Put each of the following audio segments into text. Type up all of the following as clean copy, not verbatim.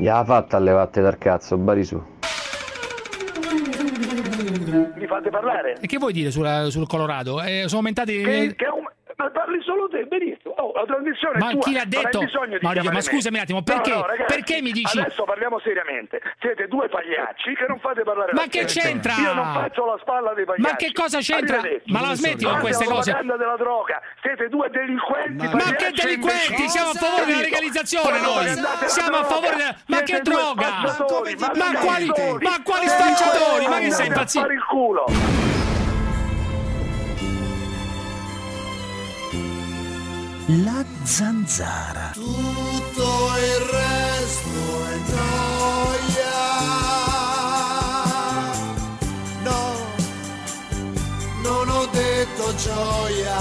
Gliela fatta a levatte dal cazzo, bari su. Mi fate parlare? E che vuoi dire sul Colorado? Sono aumentati... Ma parli solo te, benissimo. La trasmissione ma è tua. chi l'ha detto? Maurizio, ma scusami un attimo, perché, ragazzi, perché mi dici? Adesso parliamo seriamente. Siete due pagliacci che non fate parlare. Ma che c'entra? Io non faccio la spalla dei pagliacci. Ma che cosa c'entra? Ma la smetti con queste cose? La della droga. Siete due delinquenti. Ma che delinquenti? Siamo a favore della legalizzazione noi. Siamo a favore della... Ma che droga? Ma quali spacciatori? Ma che sei impazzito? Fare il culo. La zanzara. Tutto il resto è noia. No, non ho detto gioia.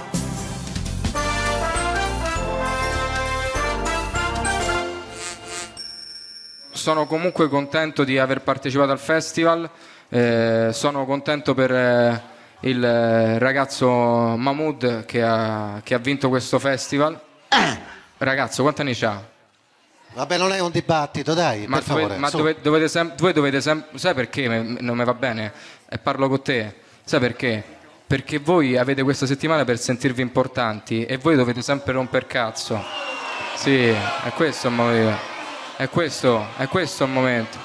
Sono comunque contento di aver partecipato al festival, sono contento per il ragazzo Mahmood che ha vinto questo festival. Ragazzo, quanti anni c'ha? Vabbè, non è un dibattito, dai, Ma per favore. Ma voi dovete sempre... Sai perché non mi va bene? E parlo con te. Sai perché? Perché voi avete questa settimana per sentirvi importanti e voi dovete sempre romper cazzo. Sì, è questo il momento. È questo il momento.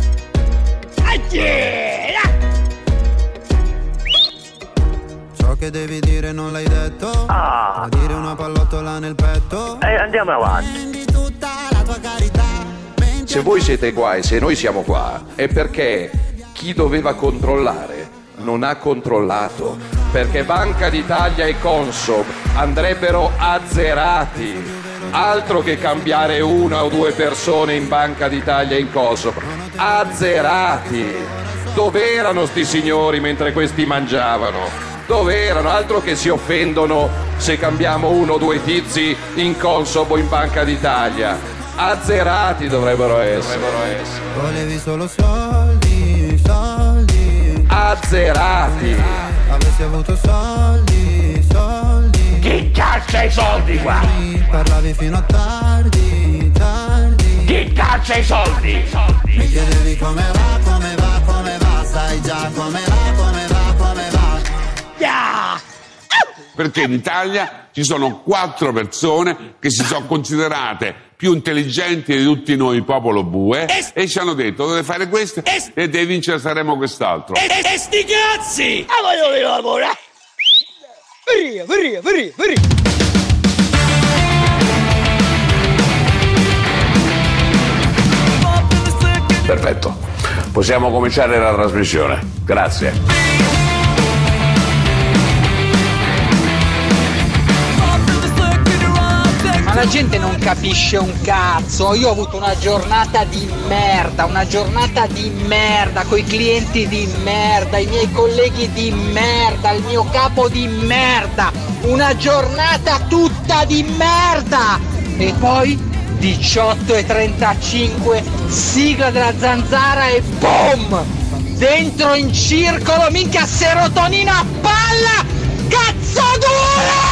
Ciò che devi dire non l'hai detto. Dire una pallottola nel petto. Andiamo avanti. Vendi tutta la tua carità. Se voi siete qua e se noi siamo qua è perché chi doveva controllare non ha controllato, perché Banca d'Italia e Consob andrebbero azzerati. Altro che cambiare una o due persone in Banca d'Italia e in Consob, azzerati. Dove erano sti signori mentre questi mangiavano? Dove erano? Altro che si offendono se cambiamo uno o due tizi in Consob o in Banca d'Italia. Azzerati dovrebbero essere. Volevi solo soldi, soldi. Azzerati. Avessi avuto soldi, soldi. Chi caccia i soldi qua? Parlavi fino a tardi, tardi. Chi caccia i soldi? Mi chiedevi come va, come va, come va. Sai già come va, come va, come va. Yeah! Perché in Italia ci sono 4 persone che si sono considerate più intelligenti di tutti noi, popolo bue, e ci hanno detto dovete fare questo e devi vincere, saremo quest'altro. E sti cazzi! Ah, voglio lavorare! Via! Perfetto. Possiamo cominciare la trasmissione. Grazie. Ma la gente non capisce un cazzo. Io ho avuto una giornata di merda coi clienti di merda, i miei colleghi di merda, il mio capo di merda, una giornata tutta di merda. E poi 18:35, sigla della zanzara e boom! Dentro in circolo, minchia, serotonina a palla, cazzo duro!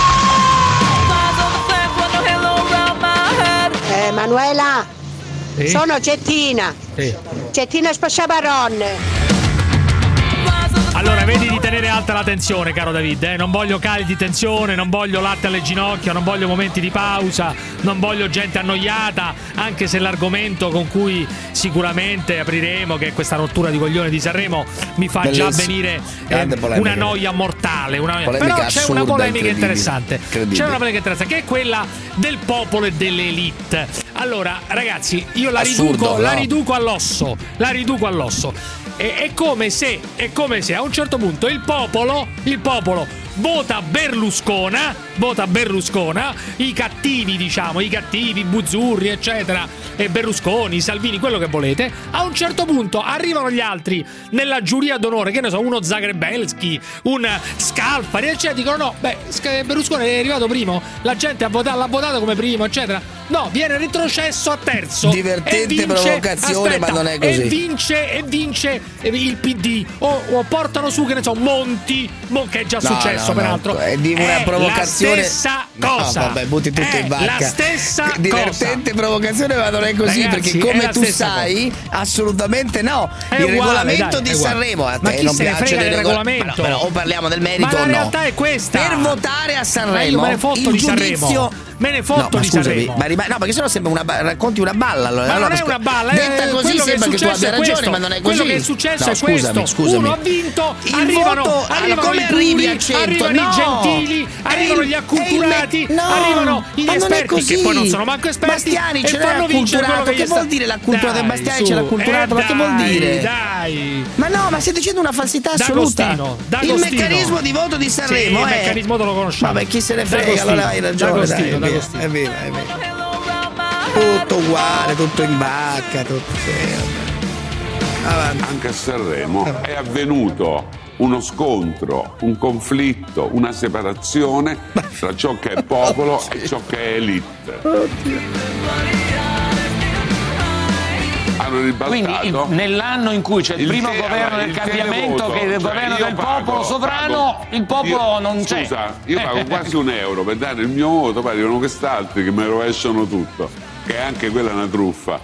Manuela, sono Cettina. Cettina Spasciabaronne. Allora, vedi di tenere alta la tensione, caro David, Non voglio cali di tensione, non voglio latte alle ginocchia, non voglio momenti di pausa, non voglio gente annoiata, anche se l'argomento con cui sicuramente apriremo, che è questa rottura di coglione di Sanremo, mi fa già venire una noia mortale. Però c'è una polemica interessante. C'è una polemica interessante, che è quella del popolo e dell'elite. Allora, ragazzi, io la riduco all'osso. È come se a un certo punto il popolo vota Berluscona, i cattivi, Buzzurri, eccetera, e Berlusconi, Salvini, quello che volete. A un certo punto arrivano gli altri nella giuria d'onore, che ne so, uno Zagrebelski, un Scalfari, eccetera, dicono no, Berlusconi è arrivato primo, la gente l'ha votato come primo, eccetera. No, viene retrocesso a terzo. Divertente provocazione, ma non è così. E vince il PD. O portano su, che ne so, Monti, che è già successo peraltro. È di una provocazione. La stessa cosa. No, vabbè, butti tutto in vacca. La stessa divertente provocazione, ma non è così. Ragazzi, perché come tu sai, assolutamente no. Il regolamento di Sanremo a te non piace del regolamento. O parliamo del merito o no. La realtà è questa. Per votare a Sanremo, io me ne fotto il di giudizio. Sanremo. Me ne fotto di Sanremo. No, perché sennò sembra racconti una balla. Ma non è una balla. Detta così sembra che tu abbia ragione, ma non è così. Quello che è successo è questo. Scusami. Uno ha vinto, arrivano come i arrivi a puri, 100? arrivano i gentili, arrivano gli acculturati, arrivano gli esperti che poi non sono manco esperti. Bastiani e ce l'ha fanno vincere quello acculturato. Che vuol dire l'acculturato del Bastiani? C'è l'acculturato, ma che vuol dire? Dai. Ma no, ma stai dicendo una falsità assoluta. Il meccanismo di voto di Sanremo il meccanismo te lo conosciamo. Vabbè, chi se ne frega, allora hai ragione. È vero. Tutto uguale, tutto in vacca, tutto avanti. Anche a Sanremo è avvenuto uno scontro, un conflitto, una separazione tra ciò che è popolo e ciò che è elite. Hanno ribaltato. Quindi nell'anno in cui c'è il primo governo del cambiamento, che è il governo del popolo sovrano, il popolo non c'è. Scusa, io pago quasi €1 per dare il mio voto, poi arrivano quest'altri che mi rovesciano tutto, che è anche quella una truffa.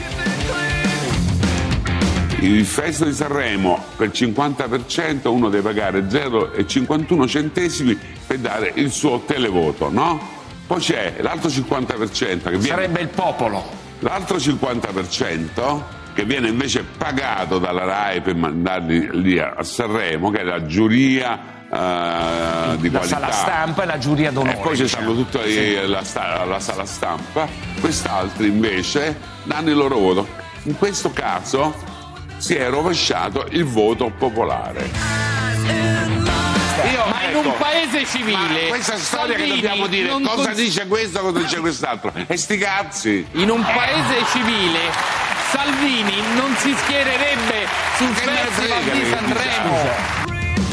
Il Festival di Sanremo per 50% uno deve pagare 0,51 centesimi per dare il suo televoto, no? Poi c'è l'altro 50% che viene... Sarebbe il popolo. L'altro 50% che viene invece pagato dalla RAI per mandarli lì a Sanremo, che è la giuria di qualità. La sala stampa e la giuria d'onore. E poi ci stanno tutta la sala stampa. Quest'altri invece danno il loro voto. In questo caso si è rovesciato il voto popolare. Ma in un paese civile, questa storia Salvini che dobbiamo dire cosa dice questo, cosa dice quest'altro, e sti cazzi. In un paese civile Salvini non si schiererebbe sul Festival di Sanremo.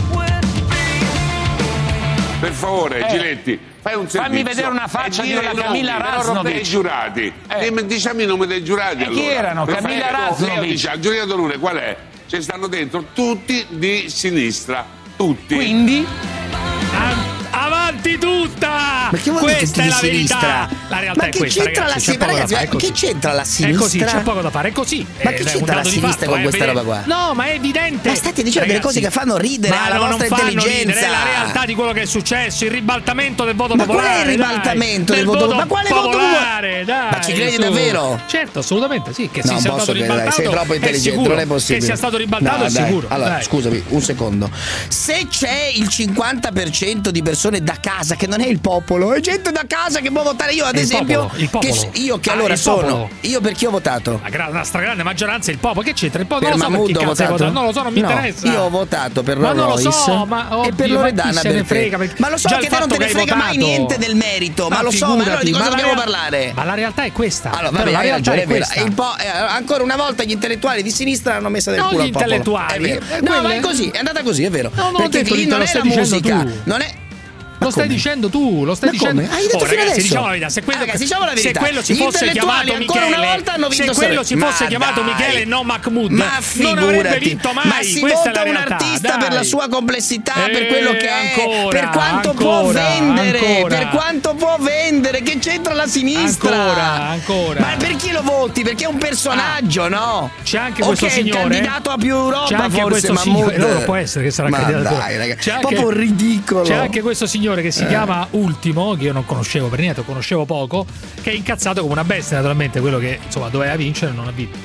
Per favore, Giletti, fai un servizio. Fammi vedere una faccia di una Camilla Raznovic. I giurati. Diciamo i nomi dei giurati. Chi erano? Camilla Raznovic. Dice, la giuria d'onore qual è? Ci stanno dentro tutti di sinistra. Tutti. Quindi? Avanti tutta! Ma che vuol dire questa è la verità. La realtà ma è questa, ragazzi. Che c'entra la sinistra? È così, c'è poco da fare, è così. Ma che c'entra la sinistra con questa roba qua? No, ma è evidente. Ma state dicendo delle cose che fanno ridere alla vostra intelligenza. Ridere, è la realtà di quello che è successo, il ribaltamento del voto popolare. Ma qual è il ribaltamento del voto popolare? Ma quale voto popolare? Ma ci credi davvero? Certo, assolutamente, sì, che non sia posso stato ribaltato. Sei troppo intelligente, non è possibile. Che sia stato ribaltato è sicuro. Allora, scusami, un secondo. Se c'è il 50% di persone da casa, che non è il popolo, è gente da casa che può votare. Io ad esempio, io che allora sono, io per chi ho votato? La stragrande maggioranza è il popolo. Che c'entra? Il popolo per non lo so, per chi cazzo votato? Non lo so, non mi interessa. Io ho votato per Rolls Royce e per Loredana Bertè. Ma lo so che te non te ne frega mai niente del merito, ma lo so, ma allora di cosa dobbiamo parlare? Ma la realtà è questa. Allora, vabbè, la realtà è questa. Ancora una volta gli intellettuali di sinistra hanno messo del culo al popolo. Gli intellettuali. No, ma è così, è andata così, è vero. Perché lì non è la musica, non è. Lo stai dicendo tu, lo stai dicendo. Hai detto fino adesso. Diciamo la verità, se quello si Gli fosse chiamato ancora una volta hanno vinto se quello si fosse chiamato Michele e non Mahmood, non avrebbe vinto mai. Ma si questa vota è la un realtà, artista per la sua complessità, per quello che ancora, è, per quanto può vendere, per quanto può vendere, che c'entra la sinistra. Ancora. Ma per chi lo voti? Perché è un personaggio, no? C'è anche questo signore candidato a più Europa, c'è anche forse questo signore, Mahmood. può essere che sarà candidato. Dai, ragazzi, proprio ridicolo. C'è anche questo signore che si chiama Ultimo, che io non conoscevo per niente, conoscevo poco, che è incazzato come una bestia, naturalmente, quello che insomma doveva vincere non ha vinto.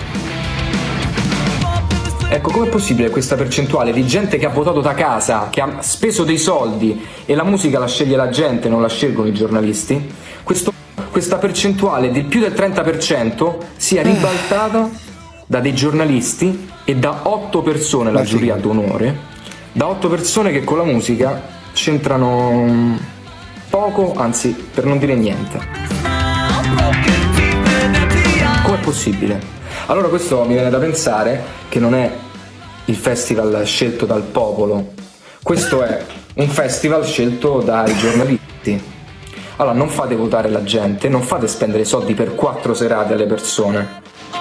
Ecco, com'è possibile questa percentuale di gente che ha votato da casa, che ha speso dei soldi e la musica la sceglie la gente, non la scelgono i giornalisti? Questa percentuale di più del 30% sia ribaltata da dei giornalisti e da 8 persone, la giuria d'onore, da 8 persone che con la musica c'entrano poco, anzi per non dire niente. Com'è possibile? Allora questo mi viene da pensare che non è il festival scelto dal popolo, questo è un festival scelto dai giornalisti. Allora non fate votare la gente, non fate spendere soldi per 4 serate alle persone.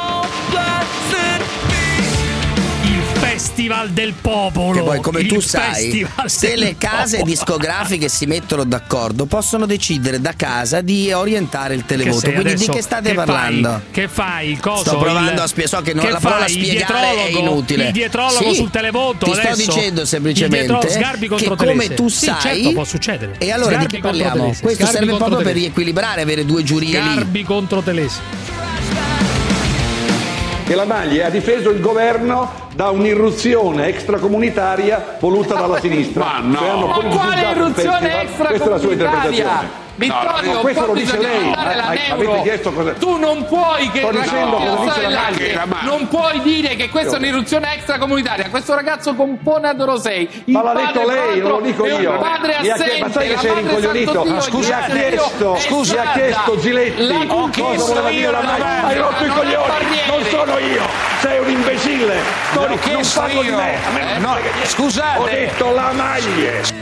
Festival del popolo. Che poi, come tu sai, se le case discografiche si mettono d'accordo, possono decidere da casa di orientare il televoto. Quindi di che state parlando? Che fai? Il coso? Sto provando a spiegare. So che la parola spiegare è inutile. Il dietrologo sul televoto. Ti sto dicendo semplicemente Sgarbi contro che Telese. come tu sai, certo, può succedere. E allora Sgarbi di che parliamo? Telese. Questo Sgarbi serve proprio Telese. per riequilibrare, avere due giurie lì. Sgarbi contro Telese. Che la Maglie ha difeso il governo da un'irruzione extracomunitaria voluta dalla sinistra. Ma no! Ma quale irruzione extracomunitaria? Questa è la sua interpretazione. Vittorio, questo un po' lo dice bisogna lei. fare la Avete neuro. chiesto cosa... Tu non puoi che Sto dicendo cosa dice la Maglie. non puoi dire che questa è un'irruzione extracomunitaria. Questo ragazzo compone ad Orosei. Ma l'ha detto lei, non lo dico io. Il padre assente, Ma sai che la sei madre rincoglionito? Mi ha chiesto Giletti cosa voleva dire la Maglie. Hai rotto i coglioni, non sono io. Sei un imbecille. Non parlo di me. Scusate. Ho detto la Maglie.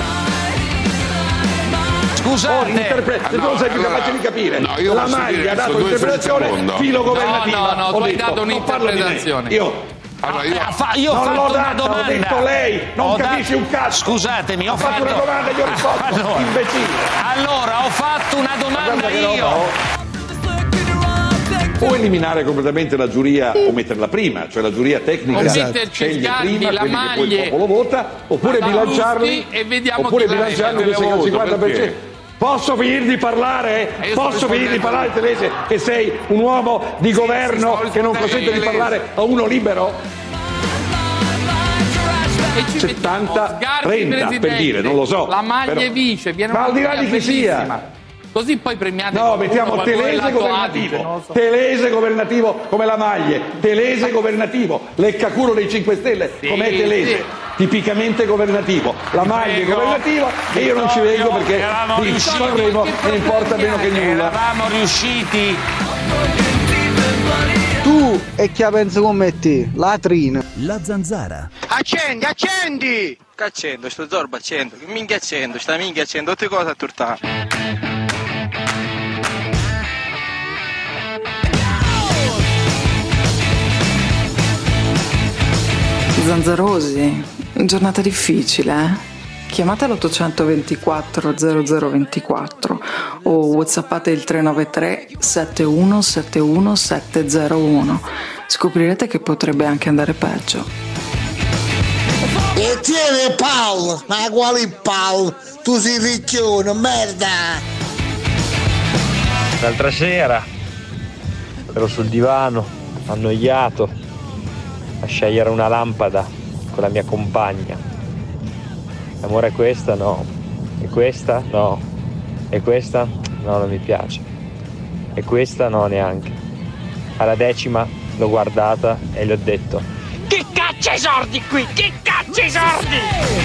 Scusate, se tu non sei più capace di capire, la Maglia ha dato un'interpretazione filogovernativa. No, tu hai dato un'interpretazione. Allora io ho non fatto l'ho una data, domanda. ho detto lei, non capisci un cazzo. Scusatemi, ho fatto una domanda e gli ho risposto, imbecille. Allora, ho fatto una domanda io. O eliminare completamente la giuria o metterla prima, cioè la giuria tecnica metterci sceglie Sgarbi, prima la quelli che poi il Maglie, popolo vota, oppure bilanciarli e vediamo oppure chi la bilanciarli mette. al 50%. Posso finire di parlare? Posso finire di parlare, Telese, che sei un uomo di governo che non consente di parlare a uno libero? 70, 30 per dire, non lo so. La Maglie però... vice, viene ma al di là di chi bellissima. sia. Così poi premiate. No, mettiamo Telese governativo. Telese governativo come la Maglie. Telese governativo. Leccacuro dei 5 Stelle come Telese. Sì. Tipicamente governativo. La Maglie governativa e io non ci vengo perché di Sanremo ne importa meno che nulla. Eravamo riusciti. Tu e chi pensi come te? Latrina. La Zanzara. Accendi, accendi! Che accendo? Sto zorba accendo. Che minchia accendo? Sta minchia accendo. Tutte cose a turtare. Zanzarosi, giornata difficile, eh? Chiamate l'824 0024 o whatsappate il 393 7171 701. Scoprirete che potrebbe anche andare peggio. E tieni Paul, ma quali Paul? Tu sei ricchione, merda! L'altra sera ero sul divano, annoiato, a scegliere una lampada con la mia compagna. L'amore è questa? No. E questa? No. E questa? No, non mi piace. E questa? No, neanche. Alla 10ª l'ho guardata e gli ho detto: chi caccia i sordi qui? Chi caccia i sordi?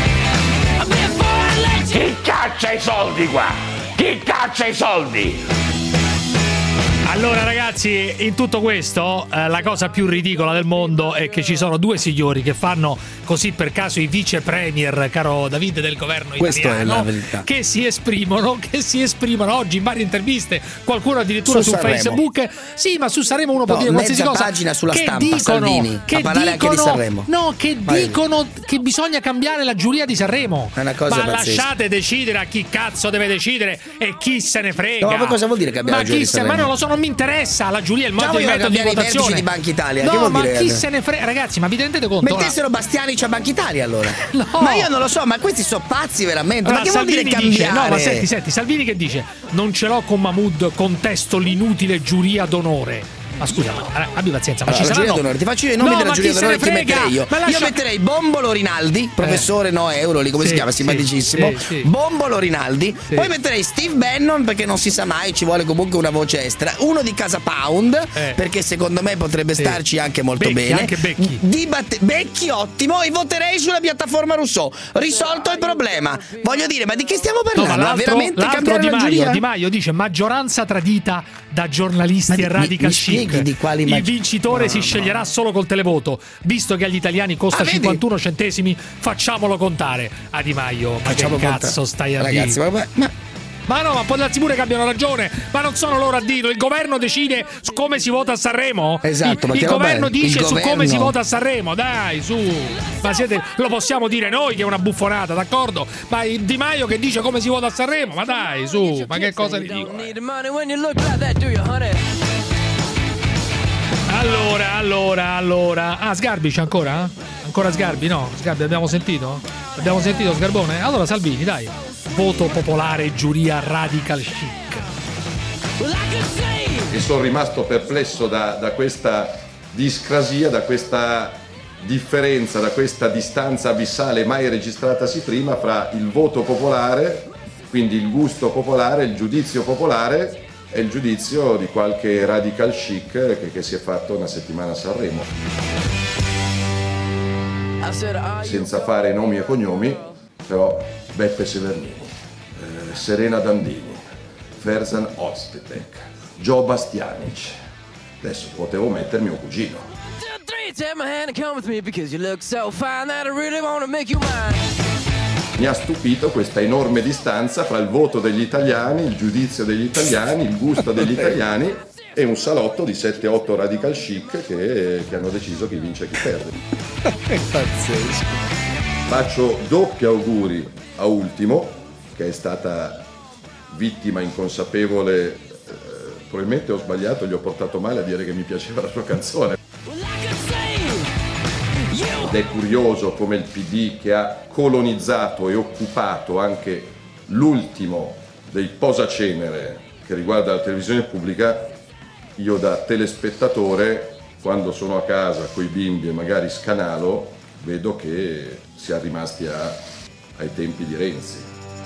Chi caccia i soldi qua? Chi caccia i soldi? Allora ragazzi, in tutto questo la cosa più ridicola del mondo è che ci sono due signori che fanno così per caso i vice premier, caro Davide, del governo Questo italiano, è la verità. che si esprimono oggi in varie interviste, qualcuno addirittura su Facebook. Sì, ma su Sanremo uno può dire qualsiasi cosa. Pagina sulla che Stampa, dicono, Salvini, che a parlare anche di Sanremo. No, che dicono che bisogna cambiare la giuria di Sanremo. È una cosa ma pazzesca. lasciate decidere a chi cazzo deve decidere e chi se ne frega. No, ma cosa vuol dire cambiare la giuria di Sanremo? Ma non lo so, non mi interessa la giuria, il modo di metodo di votazione di Banca Italia. No, che vuol ma dire? chi se ne frega, ragazzi, ma vi rendete conto? Mettessero Bastianic a Banca Italia allora. No. Ma io non lo so, ma questi sono pazzi veramente. Allora, ma che Salvini vuol dire cambiare? Dice, no, ma senti, Salvini che dice: non ce l'ho con Mahmood, contesto l'inutile giuria d'onore. Ma scusa, ma abbi pazienza, ma allora, ci saranno... d'onore, ti faccio io i nomi della giuria d'onore, chi metterei io? Io metterei Bombolo Rinaldi, professore Euro, come si chiama, simpaticissimo. Sì. Bombolo Rinaldi. Poi metterei Steve Bannon, perché non si sa mai, ci vuole comunque una voce estera. Uno di Casa Pound, perché secondo me potrebbe starci anche molto bene. Anche Becchi. Becchi ottimo, e voterei sulla piattaforma Rousseau. Risolto il problema. Voglio dire, ma di che stiamo parlando? No, veramente cambiare la giuria? Di Maio dice maggioranza tradita da giornalisti e radical chic. Di quali il vincitore si sceglierà solo col televoto, visto che agli italiani costa 51 centesimi, facciamolo contare a Di Maio. Ma che cazzo stai a dire? Ragazzi, ma Ma no, ma può darsi pure che abbiano ragione, ma non sono loro a dirlo. Il governo decide su come si vota a Sanremo. Esatto, ma il governo dice il su governo... come si vota a Sanremo, dai, su. Ma lo possiamo dire noi che è una buffonata, d'accordo? Ma Di Maio che dice come si vota a Sanremo, ma dai, su, ma che cosa gli dico? Allora. Ah, Sgarbi c'è ancora? Ancora Sgarbi? No, Sgarbi abbiamo sentito? Abbiamo sentito Sgarbone? Allora Salvini, dai. Voto popolare, giuria radical chic. E sono rimasto perplesso da questa discrasia, da questa differenza, da questa distanza abissale mai registratasi prima fra il voto popolare, quindi il gusto popolare, il giudizio popolare e il giudizio di qualche radical chic che si è fatto una settimana a Sanremo. Senza fare nomi e cognomi, però Beppe Severnini, Serena Dandini, Ferzan Ozpetek, Joe Bastianic. Adesso potevo mettere mio cugino. Mi ha stupito questa enorme distanza fra il voto degli italiani, il giudizio degli italiani, il gusto degli italiani e un salotto di 7-8 radical chic che hanno deciso chi vince e chi perde. È pazzesco. Faccio doppi auguri a Ultimo, che è stata vittima inconsapevole. Probabilmente ho sbagliato, gli ho portato male a dire che mi piaceva la sua canzone. Ed è curioso come il PD, che ha colonizzato e occupato anche l'ultimo dei posacenere che riguarda la televisione pubblica, io da telespettatore, quando sono a casa coi bimbi e magari scanalo, vedo che si è rimasti ai tempi di Renzi.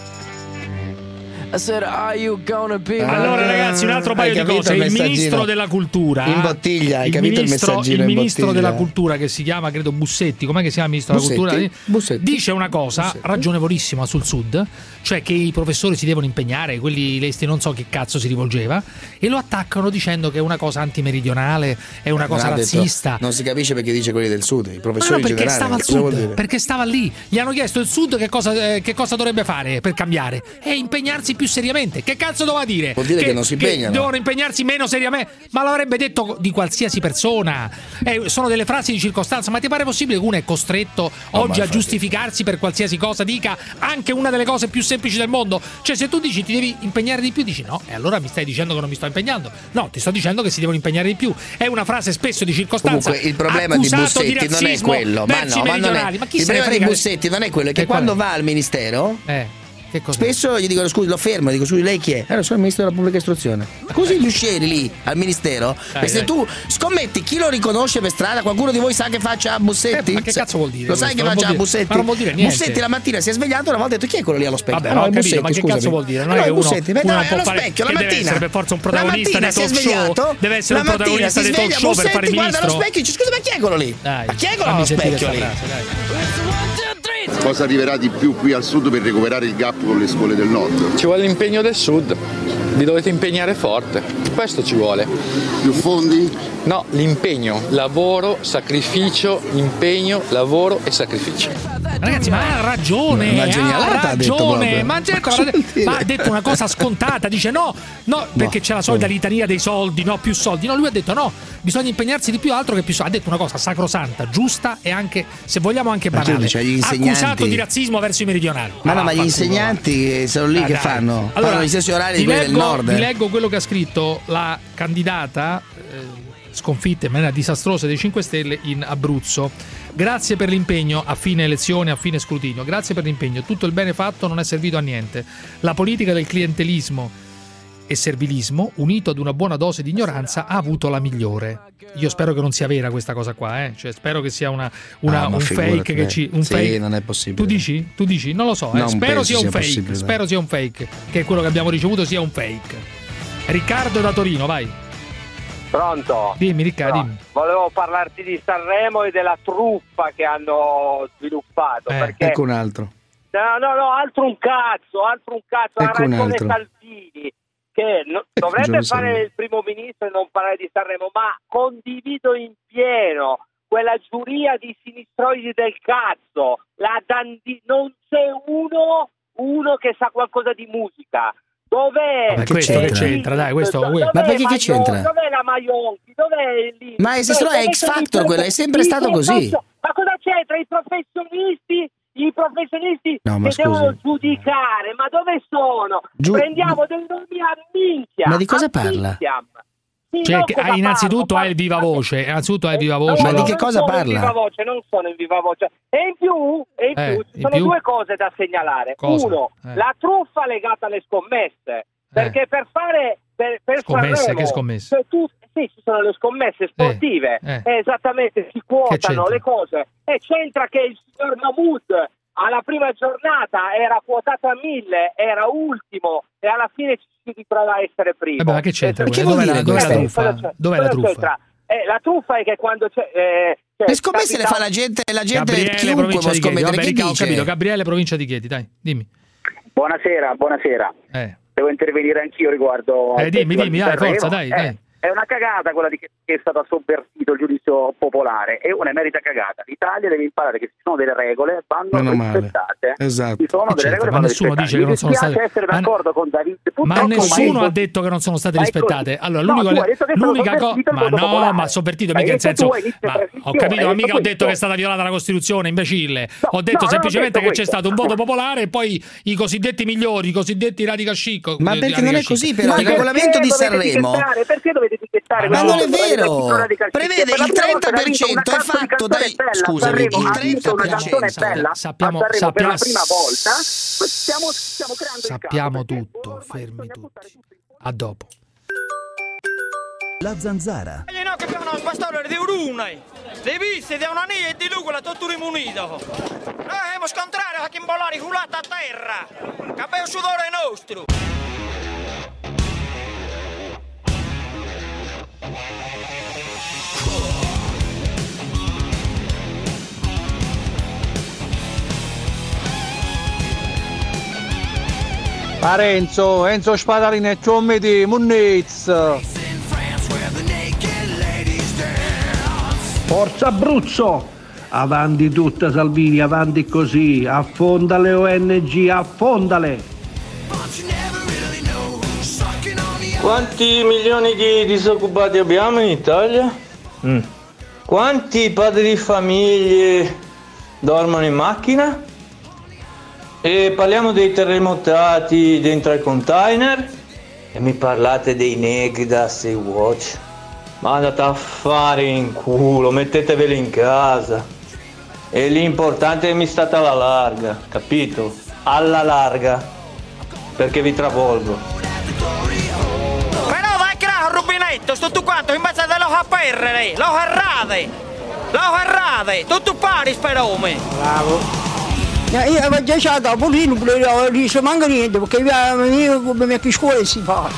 Allora ragazzi, un altro paio di cose. Il ministro della cultura in bottiglia, hai capito il messaggino? Il ministro della cultura, che si chiama credo Bussetti, com'è che si chiama il ministro della cultura? Bussetti. Dice una cosa ragionevolissima sul Sud, cioè che i professori si devono impegnare, quelli lesti non so che cazzo si rivolgeva, e lo attaccano dicendo che è una cosa antimeridionale, è una cosa razzista. Detto, non si capisce perché dice quelli del Sud, i professori in generale. Stava al Sud, perché stava lì. Gli hanno chiesto il Sud che cosa dovrebbe fare per cambiare, e impegnarsi più seriamente. Che cazzo doveva dire? Vuol dire che non si impegnano. Devono impegnarsi meno seriamente, ma l'avrebbe detto di qualsiasi persona. Sono delle frasi di circostanza. Ma ti pare possibile che uno è costretto oggi a giustificarsi per qualsiasi cosa dica, anche una delle cose più semplici del mondo? Cioè, se tu dici ti devi impegnare di più, dici no, e allora mi stai dicendo che non mi sto impegnando. No, ti sto dicendo che si devono impegnare di più. È una frase spesso di circostanza. Comunque il problema di Bussetti non è quello, ma no, ma non è. Il problema di Bussetti non è quello, è che quando va al ministero spesso gli dicono scusi, lo fermo, dico scusi, lei chi è? Sono il ministro della pubblica istruzione. Così gli uscieri lì al ministero, perché se tu scommetti chi lo riconosce per strada, qualcuno di voi sa che faccia Bussetti? Ma che cazzo vuol dire? Lo sai che faccia Bussetti? Ma non vuol dire niente. Bussetti la mattina si è svegliato e una volta ha detto chi è quello lì allo specchio? Vabbè, no, ho capito, Bussetti, ma che cazzo vuol dire? Non è che uno Bussetti, può allo fare, specchio la mattina. Deve essere per forza un protagonista dei talk show. Deve essere un protagonista dei talk show per fare il ministro. Guarda allo specchio e dice scusa, ma chi è quello lì? Ma chi è quello allo specchio lì? Cosa arriverà di più qui al Sud per recuperare il gap con le scuole del Nord? Ci vuole l'impegno del Sud, vi dovete impegnare forte, questo ci vuole. Più fondi? No, l'impegno, lavoro, sacrificio, impegno, lavoro e sacrificio. Ragazzi, ma ha ragione, una genialata, ha ragione, ma ha detto una cosa scontata, dice no, perché c'è la solita litania dei soldi, no, più soldi. No, lui ha detto no, bisogna impegnarsi di più, altro che più soldi. Ha detto una cosa sacrosanta, giusta e anche, se vogliamo, anche banale. Accusato di razzismo verso i meridionali. Ma gli insegnanti sono lì che fanno? Allora, fanno gli stessi orari di quelli del Nord. Vi leggo quello che ha scritto la candidata sconfitta in maniera disastrosa dei 5 Stelle in Abruzzo. Grazie per l'impegno a fine elezione, a fine scrutinio. Grazie per l'impegno. Tutto il bene fatto non è servito a niente. La politica del clientelismo e servilismo, unito ad una buona dose di ignoranza, ha avuto la migliore. Io spero che non sia vera questa cosa qua, Cioè, spero che sia un fake che ci fake. Non è possibile. Tu dici? Non lo so, spero sia un fake. Spero sia un fake, che quello che abbiamo ricevuto sia un fake. Riccardo da Torino, vai. Pronto? Dimmi Riccardo, dimmi. Volevo parlarti di Sanremo e della truffa che hanno sviluppato. Perché... Ecco un altro. No, altro un cazzo. Ha ragione Salvini, che dovrebbe fare il primo ministro e non parlare di Sanremo, ma condivido in pieno quella giuria di sinistroidi del cazzo. Non c'è uno che sa qualcosa di musica. Dov'è? Ma questo che c'entra? Dai, questo. Ma perché che c'entra? Dov'è la Maionchi? Dov'è lì? Ma se no è X Factor, quello è sempre stato così. Ma cosa c'entra? I professionisti no, che devono giudicare, ma dove sono? Prendiamo dei nomi a minchia. Ma di cosa parla? Cioè, innanzitutto hai il viva voce. Ma di che cosa parla? Non sono in viva voce. E in più ci sono due cose da segnalare. Cosa? Uno, la truffa legata alle scommesse. Perché per fare per scommesse, Sanremo, che scommesse? Sì, ci sono le scommesse sportive. Esattamente, si quotano le cose. E c'entra che il signor Mahmood alla prima giornata era quotato a 1.000, era ultimo e alla fine ci ritrova a essere primo. Ma che c'entra? Dov'è la truffa? Dov'è la truffa? La truffa è che quando c'è... le scommesse le fa la gente Gabriele, chiunque può scommettere. Chi dice? Ho capito, Gabriele, provincia di Chieti, dai, dimmi. Buonasera. Devo intervenire anch'io riguardo... Dimmi, dai, forza, dai. È una cagata quella che è stato sovvertito il giudizio popolare, è una emerita cagata. L'Italia deve imparare che ci sono delle regole, vanno rispettate. Esatto. Ci sono delle regole, ma nessuno dice che non sono state. Essere d'accordo con David. Ma nessuno ha detto che non sono state rispettate. Allora, l'unica cosa. Ma no, ma sovvertito mica in senso. Ho capito, ma mica ho detto che è stata violata la Costituzione, imbecille. Ho detto semplicemente che c'è stato un voto popolare e poi i cosiddetti migliori, i cosiddetti radical chic. Ma perché non è così, però? Il regolamento di Sanremo. Perché dovete etichettare? Ma non è vero, prevede il 30% è fatto dai... Scusami, il 30%. Sappiamo per la prima volta. Stiamo creando sappiamo tutto, fermi tutti. A dopo. La Zanzara. No, che abbiamo una storia di urune, di viste, di un'aniglia e di lui, quella tutto rimunito. Noi abbiamo scontrato a chi imbollare culata a terra, che abbiamo sudore nostro. Enzo Spadalini e Tommy di Munniz. Forza Abruzzo! Avanti tutta Salvini, avanti così, affonda le ONG, affondale! Quanti milioni di disoccupati abbiamo in Italia? Quanti padri di famiglie dormono in macchina? E parliamo dei terremotati dentro ai container? E mi parlate dei negri da Sea-Watch? Ma andate a fare in culo, metteteveli in casa. E l'importante è che mi state alla larga, capito? Alla larga, perché vi travolgo. Però vai che là al rubinetto, tutto quanto, in base a lo aperre, lo errate, tutto pari sperome. Bravo. Io avevo già stato a Polino, non ci manca niente, perché io come che scuola si fa.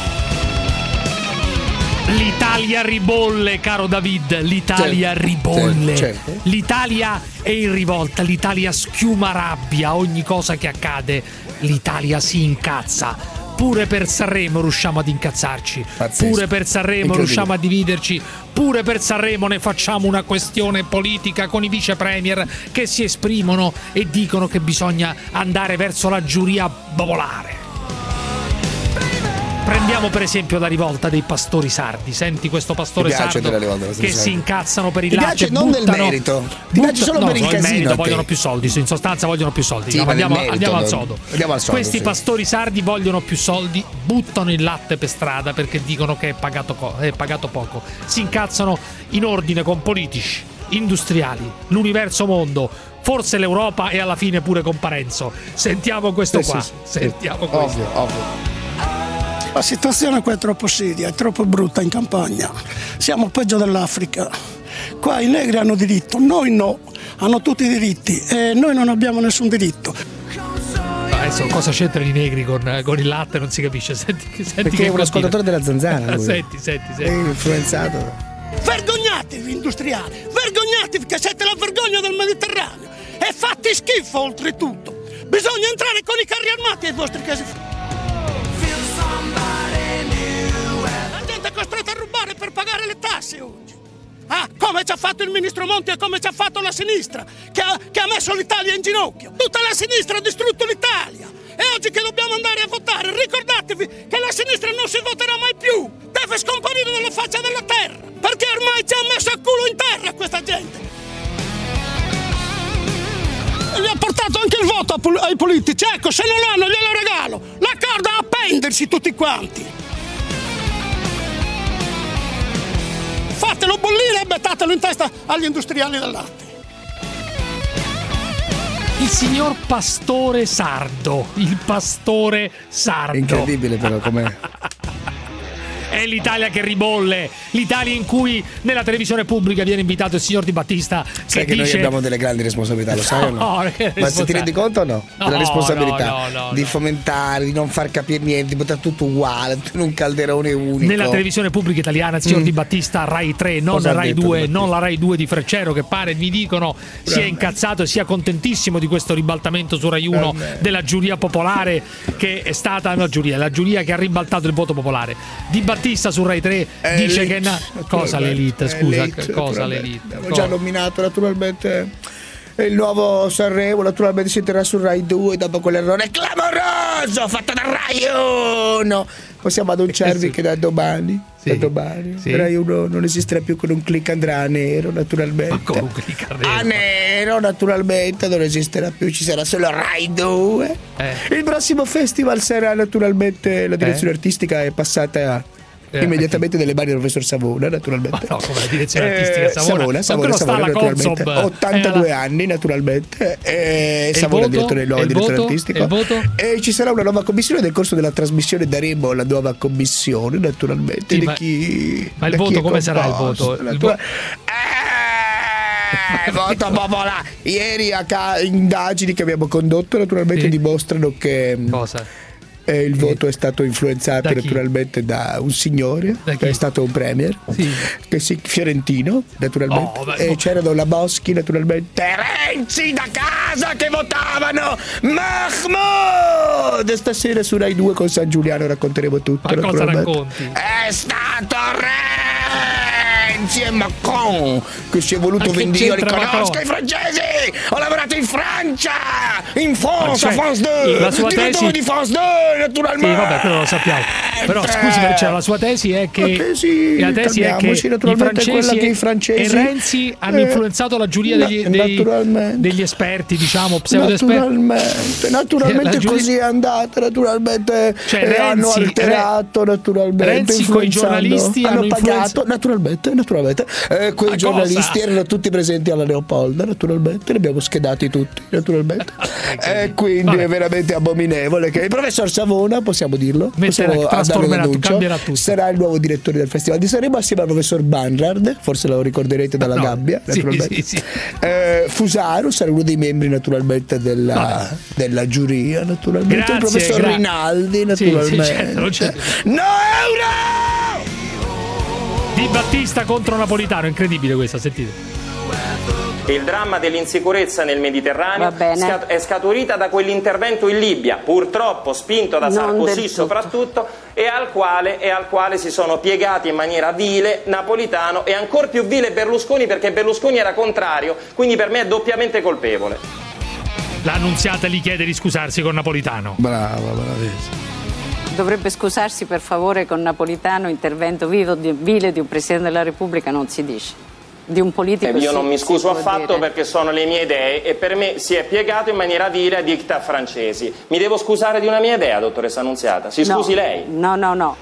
L'Italia ribolle, caro David, l'Italia ribolle. Certo. L'Italia è in rivolta, l'Italia schiuma rabbia a ogni cosa che accade, l'Italia si incazza. Pure per Sanremo riusciamo ad incazzarci. Pazzesco. Pure per Sanremo riusciamo a dividerci. Pure per Sanremo ne facciamo una questione politica con i vice premier che si esprimono e dicono che bisogna andare verso la giuria popolare. Prendiamo per esempio la rivolta dei pastori sardi. Senti questo pastore sardo che si incazzano per il latte, non del merito, ti piace solo per il casino. Vogliono più soldi, in sostanza vogliono più soldi. Sì, andiamo al sodo. Questi sì. pastori sardi vogliono più soldi, buttano il latte per strada perché dicono che è pagato poco. Si incazzano in ordine con politici, industriali, l'universo mondo, forse l'Europa e alla fine pure con Parenzo. Sentiamo questo qua. Sentiamo questo. Ovvio. La situazione qua è troppo seria, è troppo brutta in campagna. Siamo peggio dell'Africa. Qua i negri hanno diritto, noi no. Hanno tutti i diritti e noi non abbiamo nessun diritto. Adesso cosa c'entrano i negri con il latte? Non si capisce. Senti perché che è un ascoltatore della Zanzara. Senti. È influenzato. Vergognatevi industriali, vergognatevi che siete la vergogna del Mediterraneo. E fatti schifo oltretutto. Bisogna entrare con i carri armati ai vostri casi. La gente è costretta a rubare per pagare le tasse oggi. Come ci ha fatto il ministro Monti e come ci ha fatto la sinistra che ha messo l'Italia in ginocchio. Tutta la sinistra ha distrutto l'Italia. E oggi che dobbiamo andare a votare, ricordatevi che la sinistra non si voterà mai più. Deve scomparire dalla faccia della terra, perché ormai ci ha messo il culo in terra questa gente. E gli ha portato anche il voto ai politici. Ecco, se non l'hanno glielo regalo. La corda a appendersi tutti quanti. Fatelo bollire e mettatelo in testa agli industriali del latte. Il signor Pastore Sardo. Il Pastore Sardo. Incredibile però com'è. È l'Italia che ribolle, l'Italia in cui nella televisione pubblica viene invitato il signor Di Battista sai che dice... noi abbiamo delle grandi responsabilità, lo sai o no? Ma se ti rendi conto o no? Della responsabilità di fomentare, di non far capire niente, di buttare tutto uguale, in un calderone unico. Nella televisione pubblica italiana il signor Di Battista, Rai 3, non Rai 2, non la Rai 2 di Freccero, che pare, mi dicono, sia incazzato e sia contentissimo di questo ribaltamento su Rai 1 della giuria popolare, che è stata la giuria che ha ribaltato il voto popolare. Di Battista su Rai 3 dice che cosa l'Elite, scusa, cosa l'Elite? Abbiamo già nominato naturalmente il nuovo Sanremo, naturalmente si terrà su Rai 2 dopo quell'errore clamoroso fatto da Rai 1. Possiamo annunciarvi che da domani Rai 1 non esisterà più, con un click andrà a nero, naturalmente. Con un click a nero, naturalmente non esisterà più, ci sarà solo Rai 2. Il prossimo festival sarà naturalmente, la direzione artistica è passata immediatamente nelle mani del professor Savona, naturalmente. Ma no, come la direzione artistica Savona, naturalmente. 82 anni, naturalmente. Savona è il nuovo direttore artistico. E ci sarà una nuova commissione. Nel corso della trasmissione daremo la nuova commissione, naturalmente. Ma il voto come sarà il voto? Voto popolare. Ieri indagini che abbiamo condotto naturalmente dimostrano che il voto è stato influenzato naturalmente da un signore che è stato un premier fiorentino, naturalmente, e c'erano la Boschi, naturalmente, Renzi da casa che votavano Mahmoud. Stasera su Rai 2 con San Giuliano racconteremo tutto. Ma cosa racconti? È stato Renzi e Macron che si è voluto vendire. Io riconosco i francesi, ho lavorato in Francia, in France, France 2, la sua tesi di France 2, naturalmente. Sì, vabbè, quello lo sappiamo. Però scusi, la sua tesi è che i francesi e Renzi hanno influenzato la giuria degli esperti, diciamo, pseudo-esperti. Naturalmente così è andata, naturalmente, hanno alterato, naturalmente. Renzi con i giornalisti hanno pagato, naturalmente. Quei giornalisti erano tutti presenti alla Leopolda, naturalmente, li abbiamo schedati tutti, naturalmente. E quindi è veramente abominevole che il professor Savona, possiamo dirlo, cambierà tutto. Sarà il nuovo direttore del Festival di Sanremo assieme al professor Banrad, forse lo ricorderete dalla gabbia, naturalmente. Sì. Fusaru sarà uno dei membri, naturalmente, della giuria, naturalmente. Grazie, il professor Rinaldi, naturalmente. Certo. No euro! Di Battista contro Napolitano, incredibile questa, sentite. Il dramma dell'insicurezza nel Mediterraneo è scaturita da quell'intervento in Libia, purtroppo spinto da Sarkozy soprattutto, e al quale si sono piegati in maniera vile Napolitano e ancor più vile Berlusconi, perché Berlusconi era contrario, quindi per me è doppiamente colpevole. L'Annunziata gli chiede di scusarsi con Napolitano. Bravissimo. Dovrebbe scusarsi per favore con Napolitano, intervento vile di un Presidente della Repubblica non si dice. Di un politico io non mi scuso affatto perché sono le mie idee e per me si è piegato in maniera vile ai diktat francesi. Mi devo scusare di una mia idea, dottoressa Annunziata? Si scusi lei. No.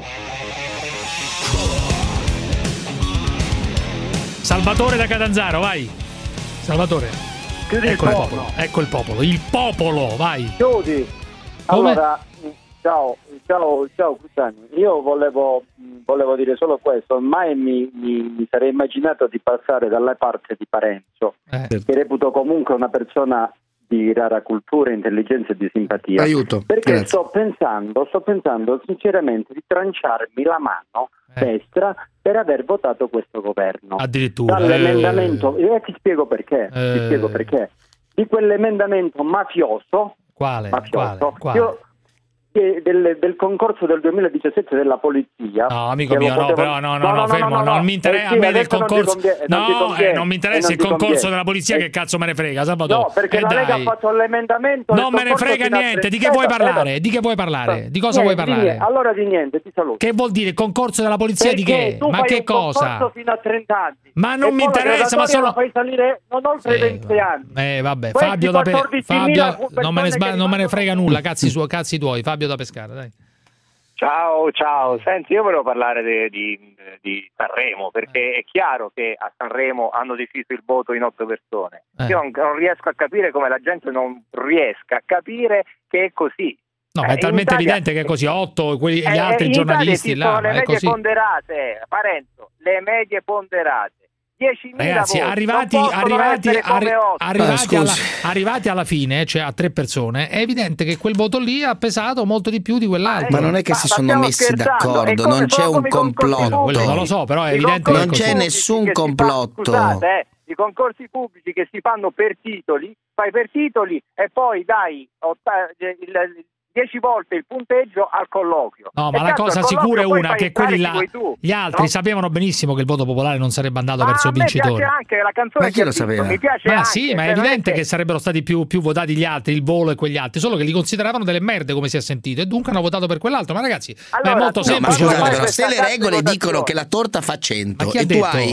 Salvatore da Catanzaro, vai. Salvatore. Ecco il popolo. Il popolo, vai. Chiudi. Allora, ciao Cusani. Io volevo dire solo questo. Mai mi sarei immaginato di passare dalla parte di Parenzo, che reputo comunque una persona di rara cultura, intelligenza e di simpatia. Aiuto. Perché sto pensando sinceramente di tranciarmi la mano destra per aver votato questo governo. Addirittura. Dall'emendamento, ti spiego perché. Di quell'emendamento mafioso. Quale? Io del concorso del 2017 della polizia. No, amico mio, no, però no, fermo, non mi interessa a me del concorso. Non mi interessa il concorso della polizia, che cazzo me ne frega, Salvatore. No, perché la Lega ha fatto l'emendamento. Non me ne frega niente, di che vuoi parlare? Di che vuoi parlare? Di cosa vuoi parlare? Allora di niente, ti saluto. Che vuol dire concorso della polizia di che? Ma che cosa? Concorso fino a 30 anni. Ma non mi interessa, ma solo fai salire non oltre 20 anni. Vabbè, Fabio non me ne frega nulla, cazzi tuoi, Fabio da Pescara, dai. Ciao, senti, io volevo parlare di Sanremo, perché è chiaro che a Sanremo hanno deciso il voto in 8 persone. Io non riesco a capire come la gente non riesca a capire che è così. No, ma è talmente evidente che è così, 8 gli altri giornalisti in là, le medie così. Ponderate, Parenzo, le medie ponderate. 10.000 ragazzi, voti, arrivati alla fine, cioè a 3 persone, è evidente che quel voto lì ha pesato molto di più di quell'altro. Ma non è che si sono messi d'accordo, non c'è un complotto. Quello non lo so, però è evidente che non c'è nessun complotto. Scusate, i concorsi pubblici che si fanno per titoli, fai per titoli e poi dai 10 volte il punteggio al colloquio. No, ma la cosa sicura è una, che quelli là, gli altri sapevano benissimo che il voto popolare non sarebbe andato verso il vincitore. Ma anche la canzone, ma chi lo sapeva? Mi piace ma anche, sì, ma è evidente che sarebbero stati più votati gli altri, il Volo e quegli altri, solo che li consideravano delle merde, come si è sentito, e dunque hanno votato per quell'altro. Ma ragazzi, allora, è molto semplice. Ma scusate, però, se le regole dicono che la torta fa 100 e tu hai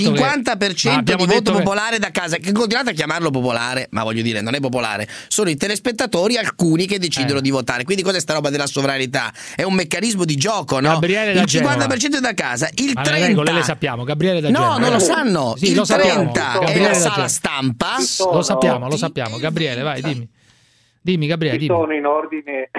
50% di voto popolare da casa, che continuate a chiamarlo popolare, ma voglio dire, non è popolare, sono i telespettatori, alcuni che decidono di votare. Quindi cos'è sta roba della sovranità? È un meccanismo di gioco, no? Gabriele il 50% è da casa, il 30% le regole le sappiamo. Gabriele da no, non lo sanno. Sì, il lo 30% è la sala stampa. Lo sappiamo. Gabriele, vai, dimmi Gabriele. Ci sono, in ordine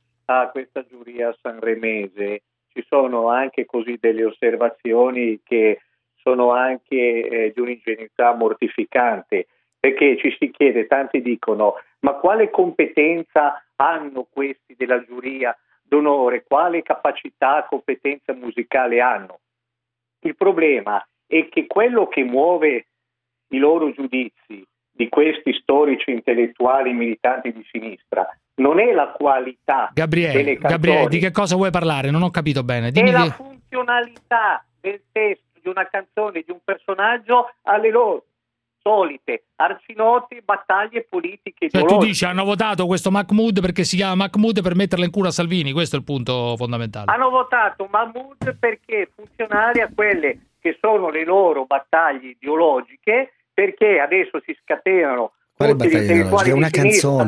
a questa giuria sanremese, ci sono anche così delle osservazioni che sono anche di un'ingenuità mortificante, perché ci si chiede, tanti dicono: ma quale competenza hanno questi della giuria d'onore, quale capacità, competenza musicale hanno? Il problema è che quello che muove i loro giudizi di questi storici intellettuali militanti di sinistra non è la qualità delle canzoni. Gabriele, di che cosa vuoi parlare? Non ho capito bene. Dimmi è la funzionalità del testo di una canzone, di un personaggio alle loro solite arcinote battaglie politiche. Cioè tu dici hanno votato questo Mahmood perché si chiama Mahmood per metterla in culo a Salvini, questo è il punto fondamentale. Hanno votato Mahmood perché è funzionale a quelle che sono le loro battaglie ideologiche, perché adesso si scatenano tutti gli intellettuali di sinistra,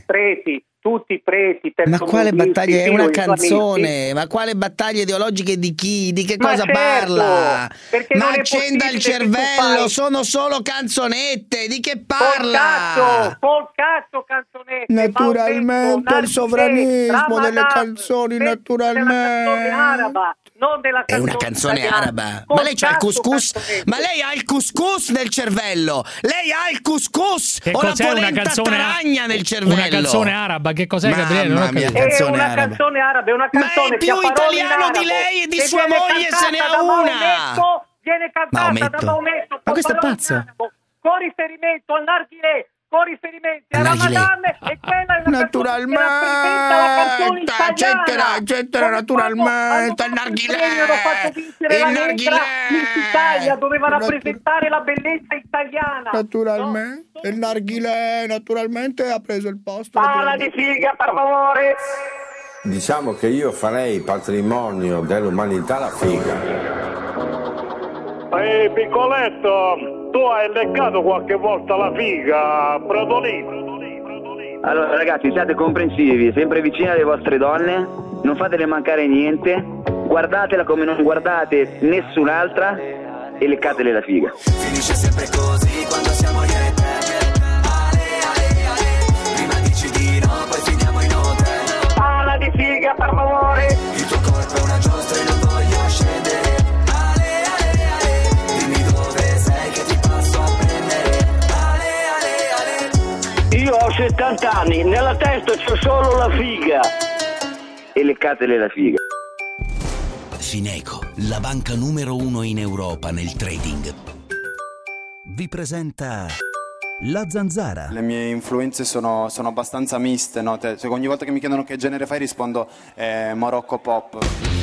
tutti i preti, ma quale battaglia? È una canzone, ma quale battaglie ideologiche di chi? Di che cosa parla? Ma accenda il cervello, sono solo canzonette, di che parla? Col cazzo canzonette. Naturalmente il sovranismo delle canzoni, naturalmente. Non della è una canzone araba. Ma lei c'ha il couscous? Ma lei ha il couscous nel cervello? Lei ha il couscous che o la polenta taragna nel cervello? Una canzone araba, che cos'è, Gabriele? Mamma mia, canzone araba. Canzone araba, è una canzone. Ma è più italiano di lei e di sua moglie, se ne ha una. Viene cantata da Maometto. Ma questo è pazzo. Con riferimento al narghilè, con riferimenti a Ramadan, e quella è una naturalmente eccetera, naturalmente il narghilè Miss Italia doveva rappresentare la bellezza italiana, naturalmente, no? Il narghilè naturalmente ha preso il posto. Parla di figa, per favore. Diciamo che io farei patrimonio dell'umanità la figa. Ehi piccoletto, tu hai leccato qualche volta la figa, Brodolino? Allora ragazzi, siate comprensivi, sempre vicini alle vostre donne, non fatele mancare niente, guardatela come non guardate nessun'altra e leccatele la figa. Finisce sempre così quando siamo io e te. Prima dici di no, poi finiamo in hotel. Parla di figa, per favore. Il tuo corpo è una giostra e non voglio scendere. Io ho 70 anni, nella testa c'ho solo la figa. E leccatele la figa. Fineco, la banca numero 1 in Europa nel trading, vi presenta La Zanzara. Le mie influenze sono abbastanza miste, no? Ogni volta che mi chiedono che genere fai rispondo Morocco Pop.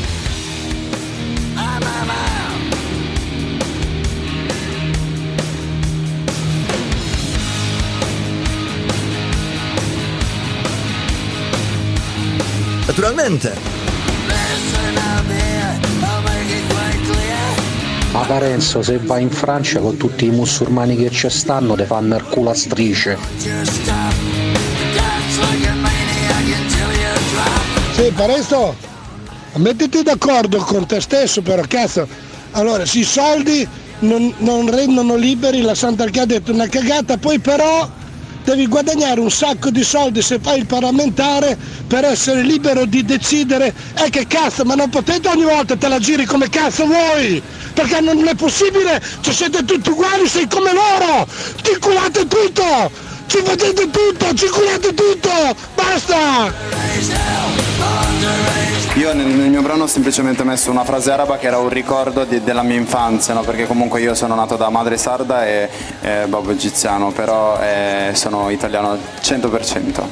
Naturalmente. Ma Parenzo, se vai in Francia con tutti i musulmani che ci stanno te fanno il culo a strisce. Sì, Parenzo, mettiti d'accordo con te stesso però, cazzo. Allora, sì, i soldi non rendono liberi, la Santa Arca ha detto una cagata, poi però devi guadagnare un sacco di soldi se fai il parlamentare per essere libero di decidere. Che cazzo, ma non potete ogni volta te la giri come cazzo vuoi, perché non è possibile, cioè siete tutti uguali, sei come loro, ci culate tutto, ci facete tutto, ci culate tutto, basta. Io nel mio brano ho semplicemente messo una frase araba che era un ricordo della mia infanzia, no? Perché comunque io sono nato da madre sarda e babbo egiziano, però sono italiano 100%.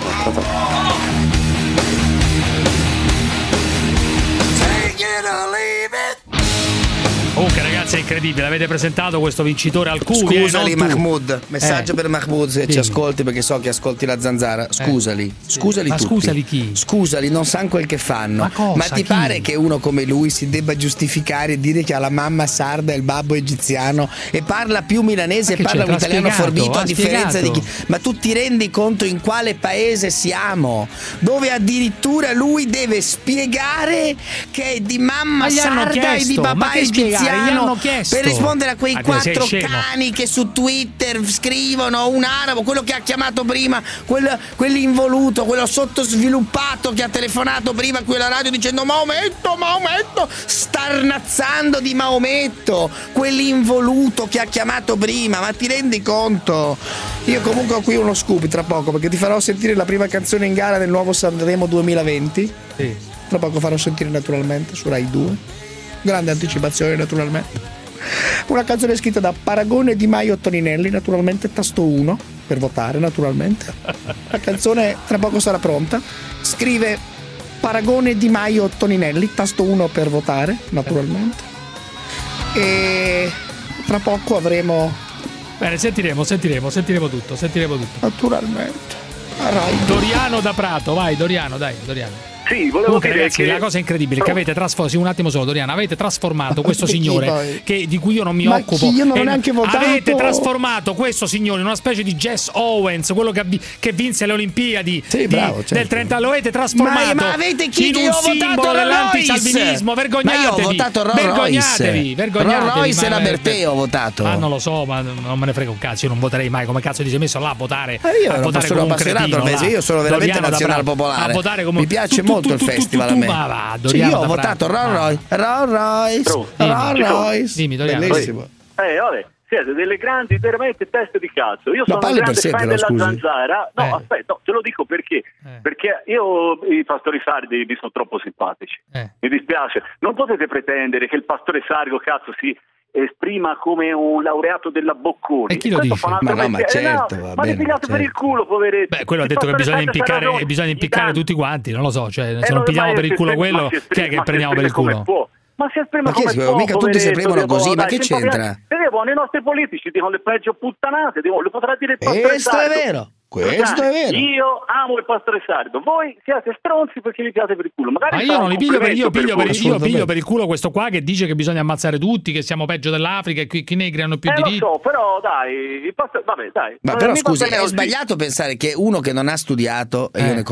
Comunque ragazzi è incredibile, avete presentato questo vincitore al cuore. Scusali Mahmood, messaggio per Mahmood se ci ascolti, perché so che ascolti la Zanzara. Scusali tutti. Scusali chi? Scusali, non sanno quel che fanno. Ma ti pare che uno come lui si debba giustificare e dire che ha la mamma sarda e il babbo egiziano e parla più milanese e parla un italiano forbito a differenza di chi? Ma tu ti rendi conto in quale paese siamo? Dove addirittura lui deve spiegare che è di mamma sarda e di papà egiziano per rispondere a quei quattro cani che su Twitter scrivono un arabo, quello che ha chiamato prima, quell'involuto, quello sottosviluppato che ha telefonato prima a quella radio dicendo Maometto, starnazzando di Maometto, quell'involuto che ha chiamato prima, ma ti rendi conto? Io comunque ho qui uno scoop tra poco, perché ti farò sentire la prima canzone in gara del nuovo Sanremo 2020. Sì. Tra poco farò sentire naturalmente su Rai 2. Grande anticipazione naturalmente. Una canzone scritta da Paragone, Di Maio, Toninelli, naturalmente tasto 1 per votare naturalmente. La canzone tra poco sarà pronta. Scrive Paragone, Di Maio, Toninelli, tasto 1 per votare naturalmente. E tra poco avremo... Bene, sentiremo tutto. Naturalmente. Doriano da Prato, vai Doriano, dai Doriano. Sì, volevo comunque, dire ragazzi, che... la cosa incredibile è che avete trasformato, sì, un attimo solo Doriano, avete trasformato questo signore di cui io non mi occupo. Io non ho neanche votato. Avete trasformato questo signore in una specie di Jess Owens, quello che vinse le Olimpiadi del 30. Lo avete trasformato ma avete chi in che un ho simbolo votato dell'antisalvinismo. Vergognatevi. Ma io ho votato Vergognatevi. Royce e la Bertè ho votato. Ma non lo so, ma non me ne frega un cazzo. Io non voterei mai. Come cazzo ti sei messo là a votare? Io sono appassionato, io sono veramente nazionale popolare. Mi piace molto il festival. Io ho votato Rolls Royce. Dimmi, bellissimo. Vabbè, siete delle grandi, veramente teste di cazzo. Io sono un grande fan della Zanzara. No, aspetta, te lo dico perché. Perché io i pastori sardi mi sono troppo simpatici. Mi dispiace. Non potete pretendere che il pastore sardo si esprima come un laureato della Bocconi. E chi lo dice? Ma certo, ma li pigliate per il culo, poveretti. Beh, quello ha detto che bisogna impiccare tutti quanti, non lo so, cioè se non pigliamo per il culo quello, chi è che prendiamo per il culo? Ma si esprime come può, mica tutti si esprimono così, ma che c'entra? I nostri politici dicono le peggio puttanate, le potrà dire il pastore Questo sardo. è vero. Questo è vero. Io amo il pastore sardo. Voi siete stronzi perché li pigliate per il culo. Magari ma io non li piglio per il culo questo qua che dice che bisogna ammazzare tutti, che siamo peggio dell'Africa e che i negri hanno più diritti. Lo so, però dai, il pastore, vabbè, dai. Ma però scusa, è sbagliato pensare che uno che non ha studiato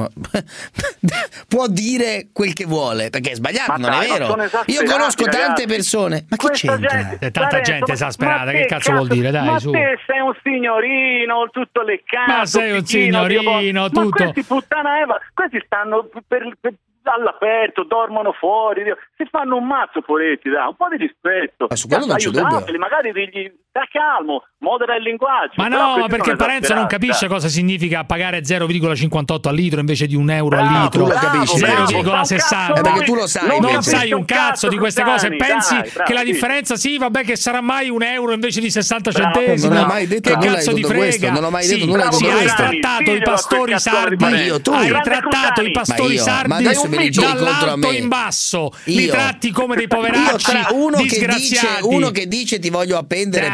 può dire quel che vuole, perché è sbagliato, non è vero. Io conosco tante persone. Ma che c'entra? Tanta gente esasperata, che cazzo vuol dire? Dai, su. Ma te sei un signorino, tutto leccato. Un signorino, tutto. Ma questi puttana Eva, questi stanno all'aperto, dormono fuori, si fanno un mazzo, poretti, dai, un po' di rispetto. Ma su quello non c'è dubbio. Magari digli sta calmo, modera il linguaggio. Ma no, perché Parenzo non capisce cosa significa pagare 0,58 al litro invece di €1 al litro. Tu lo capisci, 0,60. perché tu lo sai. Non sai un cazzo di queste cose. Pensi che la differenza, sì, vabbè, che sarà mai €1 invece di 60 centesimi. Non ho mai detto che nulla cazzo di ti tutto questo. frega? Non ho mai detto nulla di tutto hai questo. trattato i pastori sardi. Hai trattato i pastori sardi dall'alto in basso. Li tratti come dei poveracci disgraziati. Uno che dice ti voglio appendere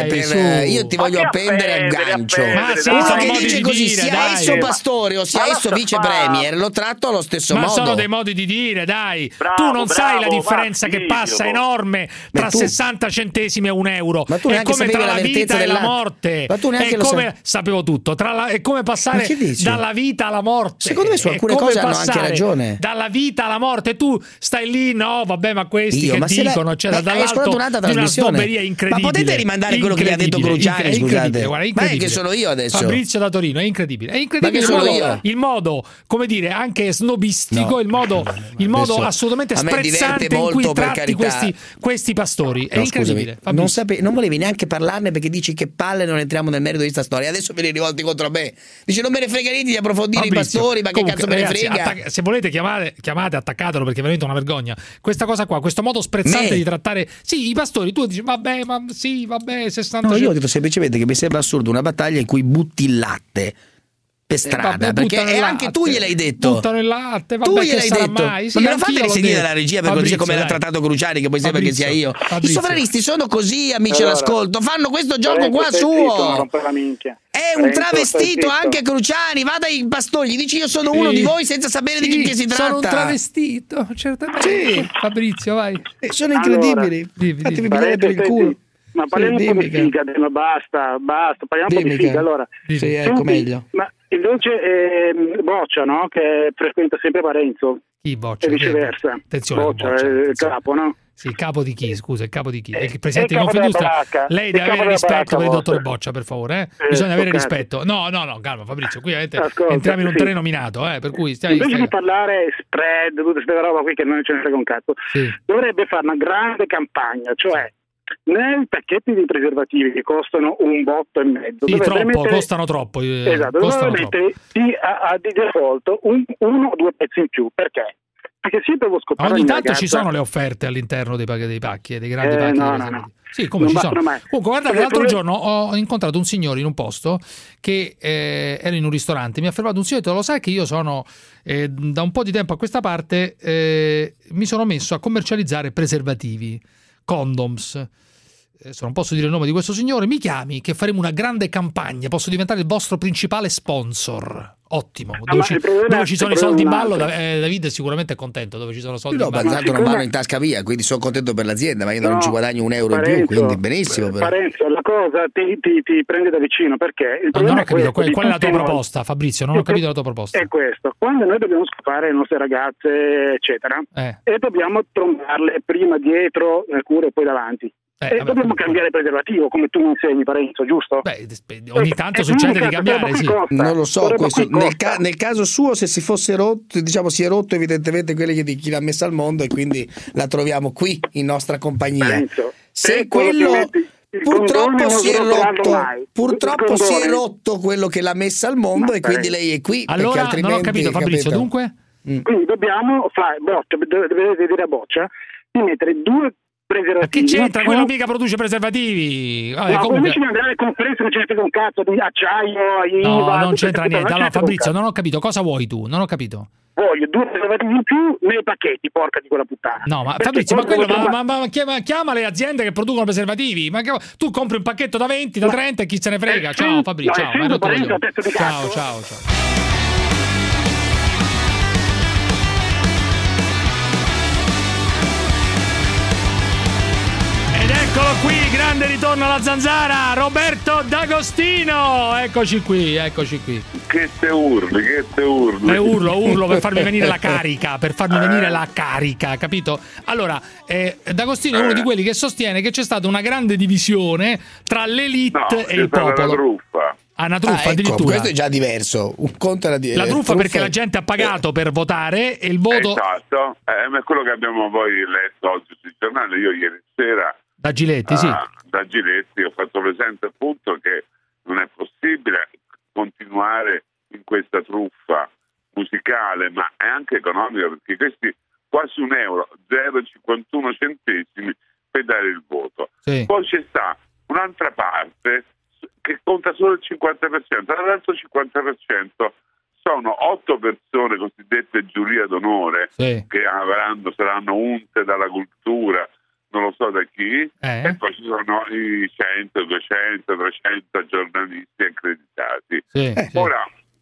io ti voglio appendere al gancio. Uno che dice così, sia esso pastore o sia esso vice premier, lo tratto allo stesso modo. Ma sono dei modi di dire, dai. Tu non sai la differenza che passa enorme tra 60 centesimi e €1. Ma tu è come tra la vita e la morte. Ma tu neanche è come sapevo tutto. È come passare dalla vita alla morte. Secondo me su alcune cose hanno anche ragione. Dalla vita alla morte. Tu stai lì, no, vabbè, ma questi che dicono, dall'alto di una snobberia incredibile. Ma potete rimandare quello che gli ha detto Cruciani, scusate. Ma è che sono io adesso. Fabrizio da Torino, è incredibile. È incredibile il modo, come dire, anche snobistico, il modo assolutamente sprezzante in cui tratti questi pastori. È incredibile. Non volevi neanche parlarne perché dici che palle, non entriamo nel merito di sta storia. Adesso ve li rivolti contro me. Dici non me ne frega niente di approfondire i pastori, ma comunque, che cazzo me ne frega? Se volete chiamate, attaccatelo perché è veramente una vergogna. Questa cosa qua, questo modo sprezzante di trattare i pastori, tu dici vabbè, ma sì, vabbè, 60. No, io ho detto semplicemente che mi sembra assurdo una battaglia in cui butti il latte per strada, perché anche tu gliel'hai detto. Buttano il latte, vabbè, tu gliel'hai detto. Mai? Sì, ma me lo fate risentire dalla regia per dire come l'ha trattato Cruciani, che poi sembra che sia io. I sovranisti sono così, amici all'ascolto, fanno questo gioco qua suo. È un travestito anche Cruciani, va dai pastori, gli dici io sono uno di voi senza sapere di che si tratta. Sono un travestito, certamente. Sì. Fabrizio, vai. Sono incredibili. Fatemi pigliare per il culo. Ma parliamo un po' di figa, ma basta, parliamo un po' di figa. Allora, sì, ecco, meglio. Ma invece Boccia, no? Che frequenta sempre Parenzo. Chi Boccia? E viceversa. Attenzione, Boccia è il capo, no? Sì, il capo di chi? Scusa, il capo di chi? Il presidente di Confindustria. Lei deve avere rispetto per il dottore Boccia, per favore. Bisogna avere rispetto. No, calma Fabrizio, qui entriamo in un terreno minato, per cui invece di parlare spread, tutta questa roba qui che non ce ne frega un cazzo, dovrebbe fare una grande campagna, cioè nei pacchetti di preservativi che costano $1,50. Costano troppo. Esatto, dovrebbe mettere di default uno o due pezzi in più. Perché? Perché se devo scopare ogni tanto ci sono le offerte all'interno dei pacchi, dei grandi pacchi. No. Sì, come ci sono. Comunque, guardate, l'altro giorno ho incontrato un signore in un posto che era in un ristorante. Mi ha fermato un signore, lo sai che io sono da un po' di tempo a questa parte mi sono messo a commercializzare preservativi, condoms. Non posso dire il nome di questo signore. Mi chiami che faremo una grande campagna, posso diventare il vostro principale sponsor. Ottimo, dove ci sono i soldi in ballo, David è sicuramente contento dove ci sono soldi in ballo. Tanto non vanno in tasca via, quindi sono contento per l'azienda, ma io non ci guadagno €1 in più, quindi benissimo. Parenzo, la cosa ti prende da vicino perché il non ho capito qual è la tua proposta, Fabrizio, non ho capito la tua proposta. È questo, quando noi dobbiamo scopare le nostre ragazze eccetera e dobbiamo trombarle prima, dietro, nel culo e poi davanti. Dobbiamo cambiare preservativo, come tu mi insegni, Parenzo, giusto? Ogni tanto succede di cambiare, sì. Non lo so, questo, nel caso suo, se si fosse rotto, diciamo si è rotto evidentemente quelli di chi l'ha messa al mondo e quindi la troviamo qui in nostra compagnia. Parenzo, se quello purtroppo si è rotto quello che l'ha messa al mondo e quindi lei è qui. Allora altrimenti, non ho capito, Fabrizio, dunque? Quindi dobbiamo dovete dire a Boccia di mettere due preservativi. Ma che c'entra? Quello mica produce preservativi. Comunque invece di andare alle conferenze non ce ne frega un cazzo di acciaio, IVA. No, non c'entra niente. Allora Fabrizio, non ho capito, cosa vuoi tu? Non ho capito. Voglio 2 preservativi in più nei pacchetti, porca di quella puttana. No, ma Fabrizio, chiama le aziende che producono preservativi. Ma tu compri un pacchetto da 20, da 30 e chi se ne frega. Ciao Fabrizio, ciao. Eccolo qui, grande ritorno alla zanzara, Roberto D'Agostino. Eccoci qui. Che te urli. Urlo per farmi venire la carica, capito? Allora, D'Agostino è uno di quelli che sostiene che c'è stata una grande divisione tra l'elite e il popolo. Una truffa addirittura. Questo è già diverso. Un conto era la truffa perché la gente ha pagato per votare e il voto. Esatto, ma è quello che abbiamo poi letto oggi sui giornali. Io ieri sera Da Giletti, sì. Da Giletti ho fatto presente appunto che non è possibile continuare in questa truffa musicale, ma è anche economica, perché questi quasi €1, 0,51 centesimi per dare il voto. Sì. Poi c'è sta un'altra parte che conta solo il 50%, l'altro 50% sono 8 persone cosiddette giuria d'onore, sì, che saranno unte dalla cultura, non lo so da chi, e poi ci sono i 100, 200, 300 giornalisti accreditati. Sì, ora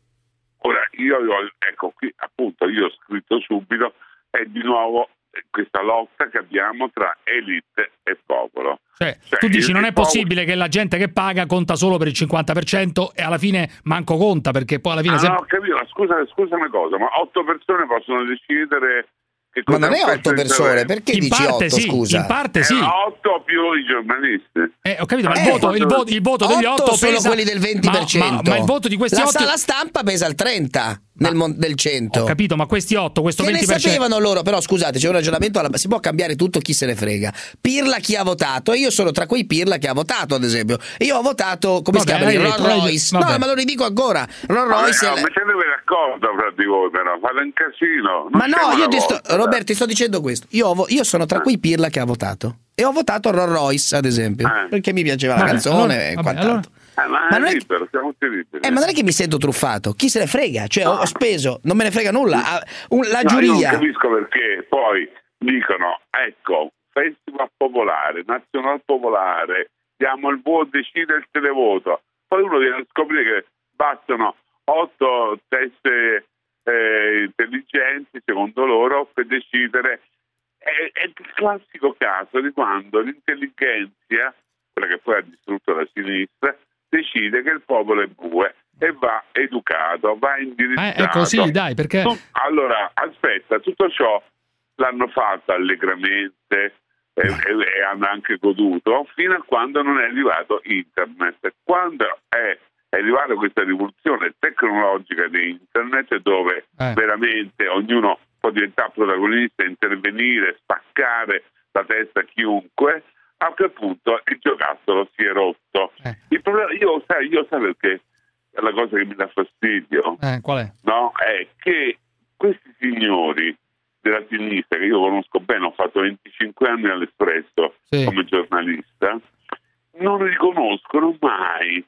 io ecco qui appunto io ho scritto subito, è di nuovo questa lotta che abbiamo tra elite e popolo. Cioè, tu dici non è possibile che la gente che paga conta solo per il 50% e alla fine manco conta, perché poi alla fine... No, ho capito, scusa una cosa, ma 8 persone possono decidere... Ma non è 8 persone, perché in dici 8, sì, scusa? In parte sì. 8 più i giornalisti. Ho capito, ma il voto degli 8 sono pesa... quelli del 20%. Ma il voto di questi 8... La stampa pesa il 30%. Del 100. Ho capito, ma questi 8, questo che 20%... ne sapevano loro, però scusate, c'è un ragionamento, si può cambiare tutto, chi se ne frega. Pirla chi ha votato? E io sono tra quei Pirla che ha votato, ad esempio. Io ho votato, come si chiama? Rolls Royce. No, ma lo ridico ancora. Rolls Royce. Ma ce ne d'accordo fra di voi, però fate un casino. Ma no, Roberto, ti sto dicendo questo. Io sono tra quei Pirla che ha votato. E ho votato Rolls Royce, ad esempio, perché mi piaceva la canzone e quant'altro. Ma non è libero, siamo tutti liberi. Ma non è che mi sento truffato, chi se ne frega? Cioè, ho speso, non me ne frega nulla. La giuria. Io non capisco perché poi dicono, ecco, festival popolare, nazional popolare, diamo il voto, decide il televoto. Poi uno viene a scoprire che bastano 8 teste intelligenti, secondo loro, per decidere. È il classico caso di quando l'intelligenza, quella che poi ha distrutto la sinistra, decide che il popolo è bue e va educato, va indirizzato. È così, dai, perché... Allora, aspetta, tutto ciò l'hanno fatto allegramente e hanno anche goduto fino a quando non è arrivato internet. Quando è arrivata questa rivoluzione tecnologica di internet, dove veramente ognuno può diventare protagonista, intervenire, spaccare la testa a chiunque, a quel punto il giocattolo si è rotto. Il problema, io sai perché è la cosa che mi dà fastidio? Qual è? No, è che questi signori della sinistra, che io conosco bene, ho fatto 25 anni all'Espresso come giornalista, non riconoscono mai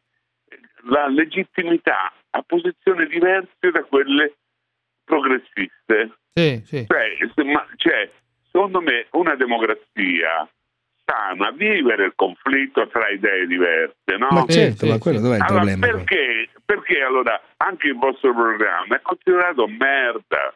la legittimità a posizioni diverse da quelle progressiste. Cioè, secondo me una democrazia sana vivere il conflitto tra idee diverse, no? Ma certo, ma quello dov'è il problema? Perché allora anche il vostro programma è considerato merda?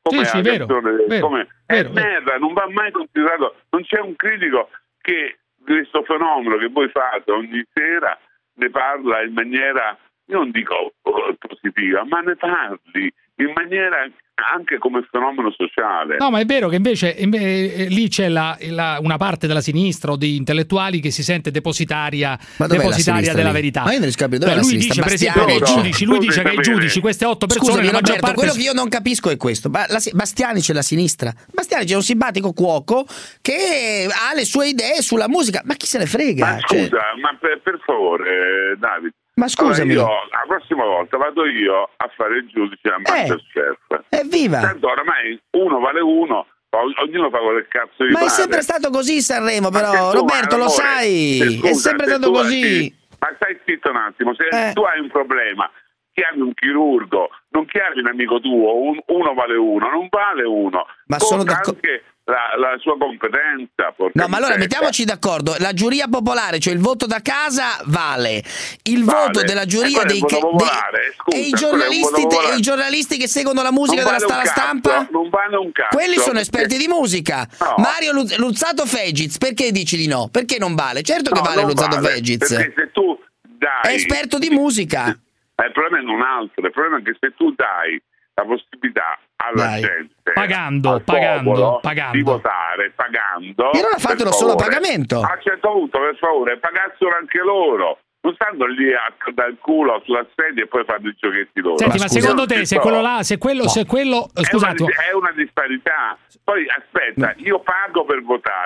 Come merda, non va mai considerato, non c'è un critico che di questo fenomeno che voi fate ogni sera ne parla in maniera, io non dico positiva, ma ne parli in maniera anche come fenomeno sociale. No, ma è vero che invece lì c'è una parte della sinistra o di intellettuali che si sente depositaria della verità. Ma io non riesco a capire dov'è la lui dice, per esempio, che i giudici, lui dice che i giudici, queste 8 persone, scusami, la maggior parte... quello che io non capisco è questo. Bastiani c'è la sinistra. Bastiani c'è un simpatico cuoco che ha le sue idee sulla musica. Ma chi se ne frega? Ma scusa, ma per favore, Davide. Ma scusami, allora la prossima volta vado io a fare il giudice a Masterchef. Evviva! Tanto oramai uno vale uno, ognuno fa quel cazzo di Ma è sempre stato così Sanremo, però Roberto, lo sai, è sempre stato così. Ma stai zitto un attimo, se tu hai un problema, chiami un chirurgo, non chiami un amico tuo, uno vale uno, non vale uno. Ma sono anche la sua competenza. No, ma allora mettiamoci d'accordo, la giuria popolare, cioè il voto da casa vale, il voto della giuria e i giornalisti che seguono la musica della sala stampa non vale un cazzo, quelli sono esperti di musica. No. Mario Luzzatto Fegiz, perché dici di no? Perché non vale? Certo che vale Luzzatto Fegiz, perché se tu dai, è esperto di musica. Il problema è un altro, il problema è che se tu dai la possibilità alla gente, pagando di votare, pagando. E non ha fatto solo pagamento. A un certo punto, per favore, pagassero anche loro. Non stanno lì dal culo sulla sedia e poi fanno i giochetti loro. Senti, ma secondo te, se quello là, se quello scusate, è una disparità. Poi aspetta, io pago per votare.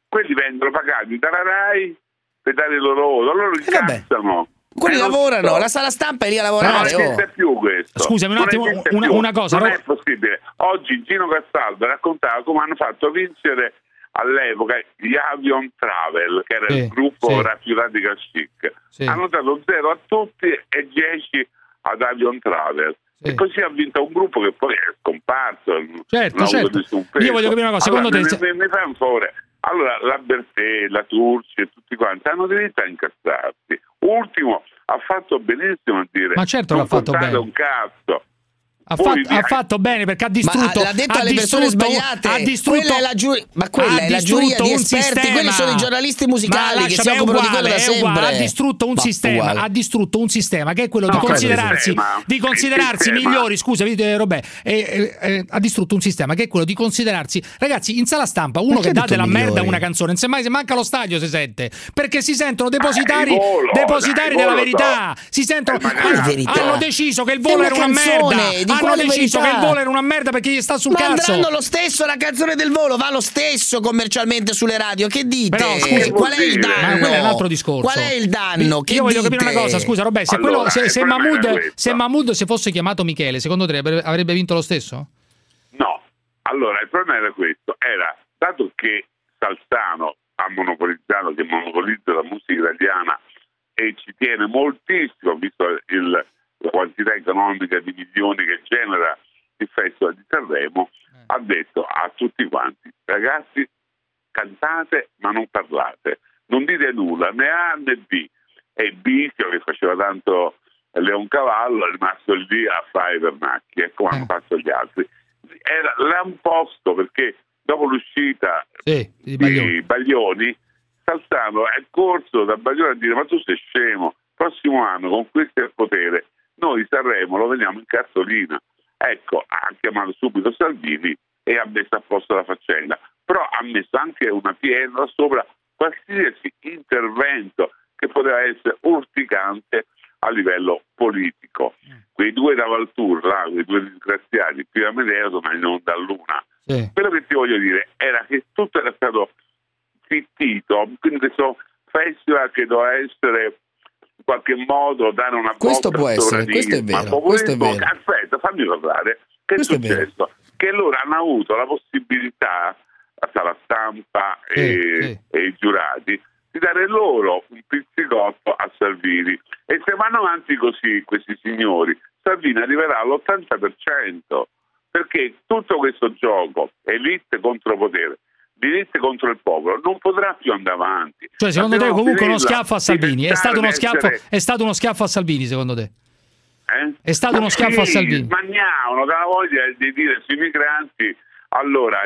quelli vengono pagati dalla RAI per dare il loro voto, loro incassano. Quelli lavorano, la sala stampa è lì a lavorare. Non esiste più questo. Scusami un attimo, una cosa. Non è possibile. Oggi Gino Castaldo raccontava come hanno fatto vincere all'epoca gli Avion Travel, che era il gruppo più radical chic. Hanno dato 0 a tutti e 10 ad Avion Travel. E così ha vinto un gruppo che poi è scomparso. Certo. Io voglio capire una cosa, allora, secondo te... Mi fai un favore. Allora, la Bertè, la Turci e tutti quanti hanno diritto a incastrarsi. Ultimo, ha fatto benissimo a dire ma certo che ha fatto bene un cazzo. Ha fatto bene perché ha distrutto. L'ha detto alle persone sbagliate. Ha distrutto. Quella è la giuria di esperti. Quelli sono i giornalisti musicali che si occupano di quello da sempre. Ha distrutto un sistema. Ha distrutto un sistema che è quello di considerarsi migliori. Scusa, Robè. Ha distrutto un sistema che è quello di considerarsi. Ragazzi, in sala stampa uno che dà della merda a una canzone, semmai se manca allo stadio si sente. Perché si sentono depositari della verità. Si sentono. Hanno deciso che il volo era una merda. Hanno deciso che il volo era una merda perché gli sta sul cazzo. Andranno lo stesso, la canzone del volo va lo stesso commercialmente sulle radio. Che dite? Però, scusi, qual è il danno? Ma quello è un altro discorso. Qual è il danno? Io voglio capire una cosa, scusa Robè, se Mahmood si fosse chiamato Michele, secondo te avrebbe vinto lo stesso? No. Allora, il problema era questo, dato che Salzano ha monopolizzato, che monopolizza la musica italiana e ci tiene moltissimo, visto la quantità economica di milioni che genera il Festival di Sanremo, ha detto a tutti quanti: ragazzi, cantate ma non parlate, non dite nulla, né A né B. E Bisio, che faceva tanto Leoncavallo, è rimasto lì a fare i vernacchi, come hanno fatto gli altri. L'ha un posto perché dopo l'uscita di Baglioni, Salzano è corso da Baglioni a dire: ma tu sei scemo, prossimo anno con questo al potere noi Sanremo lo veniamo in cartolina. Ecco, ha chiamato subito Salvini e ha messo a posto la faccenda, però ha messo anche una pietra sopra qualsiasi intervento che poteva essere urticante a livello politico. Quei due da Valturra, quei due disgraziati, qui a Medeo sono in onda a Luna. Quello che ti voglio dire era che tutto era stato zittito, quindi questo festival che doveva essere in qualche modo dare una questo può essere, questo è vero, questo è vero. Aspetta, fammi parlare. Che è successo? Che loro hanno avuto la possibilità, la sala stampa e i giurati, di dare loro un pizzicotto a Salvini. E se vanno avanti così questi signori, Salvini arriverà all'80%, perché tutto questo gioco, elite contro potere, diritti contro il popolo, non potrà più andare avanti. Cioè, secondo te comunque uno schiaffo a Salvini? È stato uno schiaffo a Salvini, secondo te? È stato uno schiaffo a Salvini? Magnano dalla voglia di dire sui migranti: allora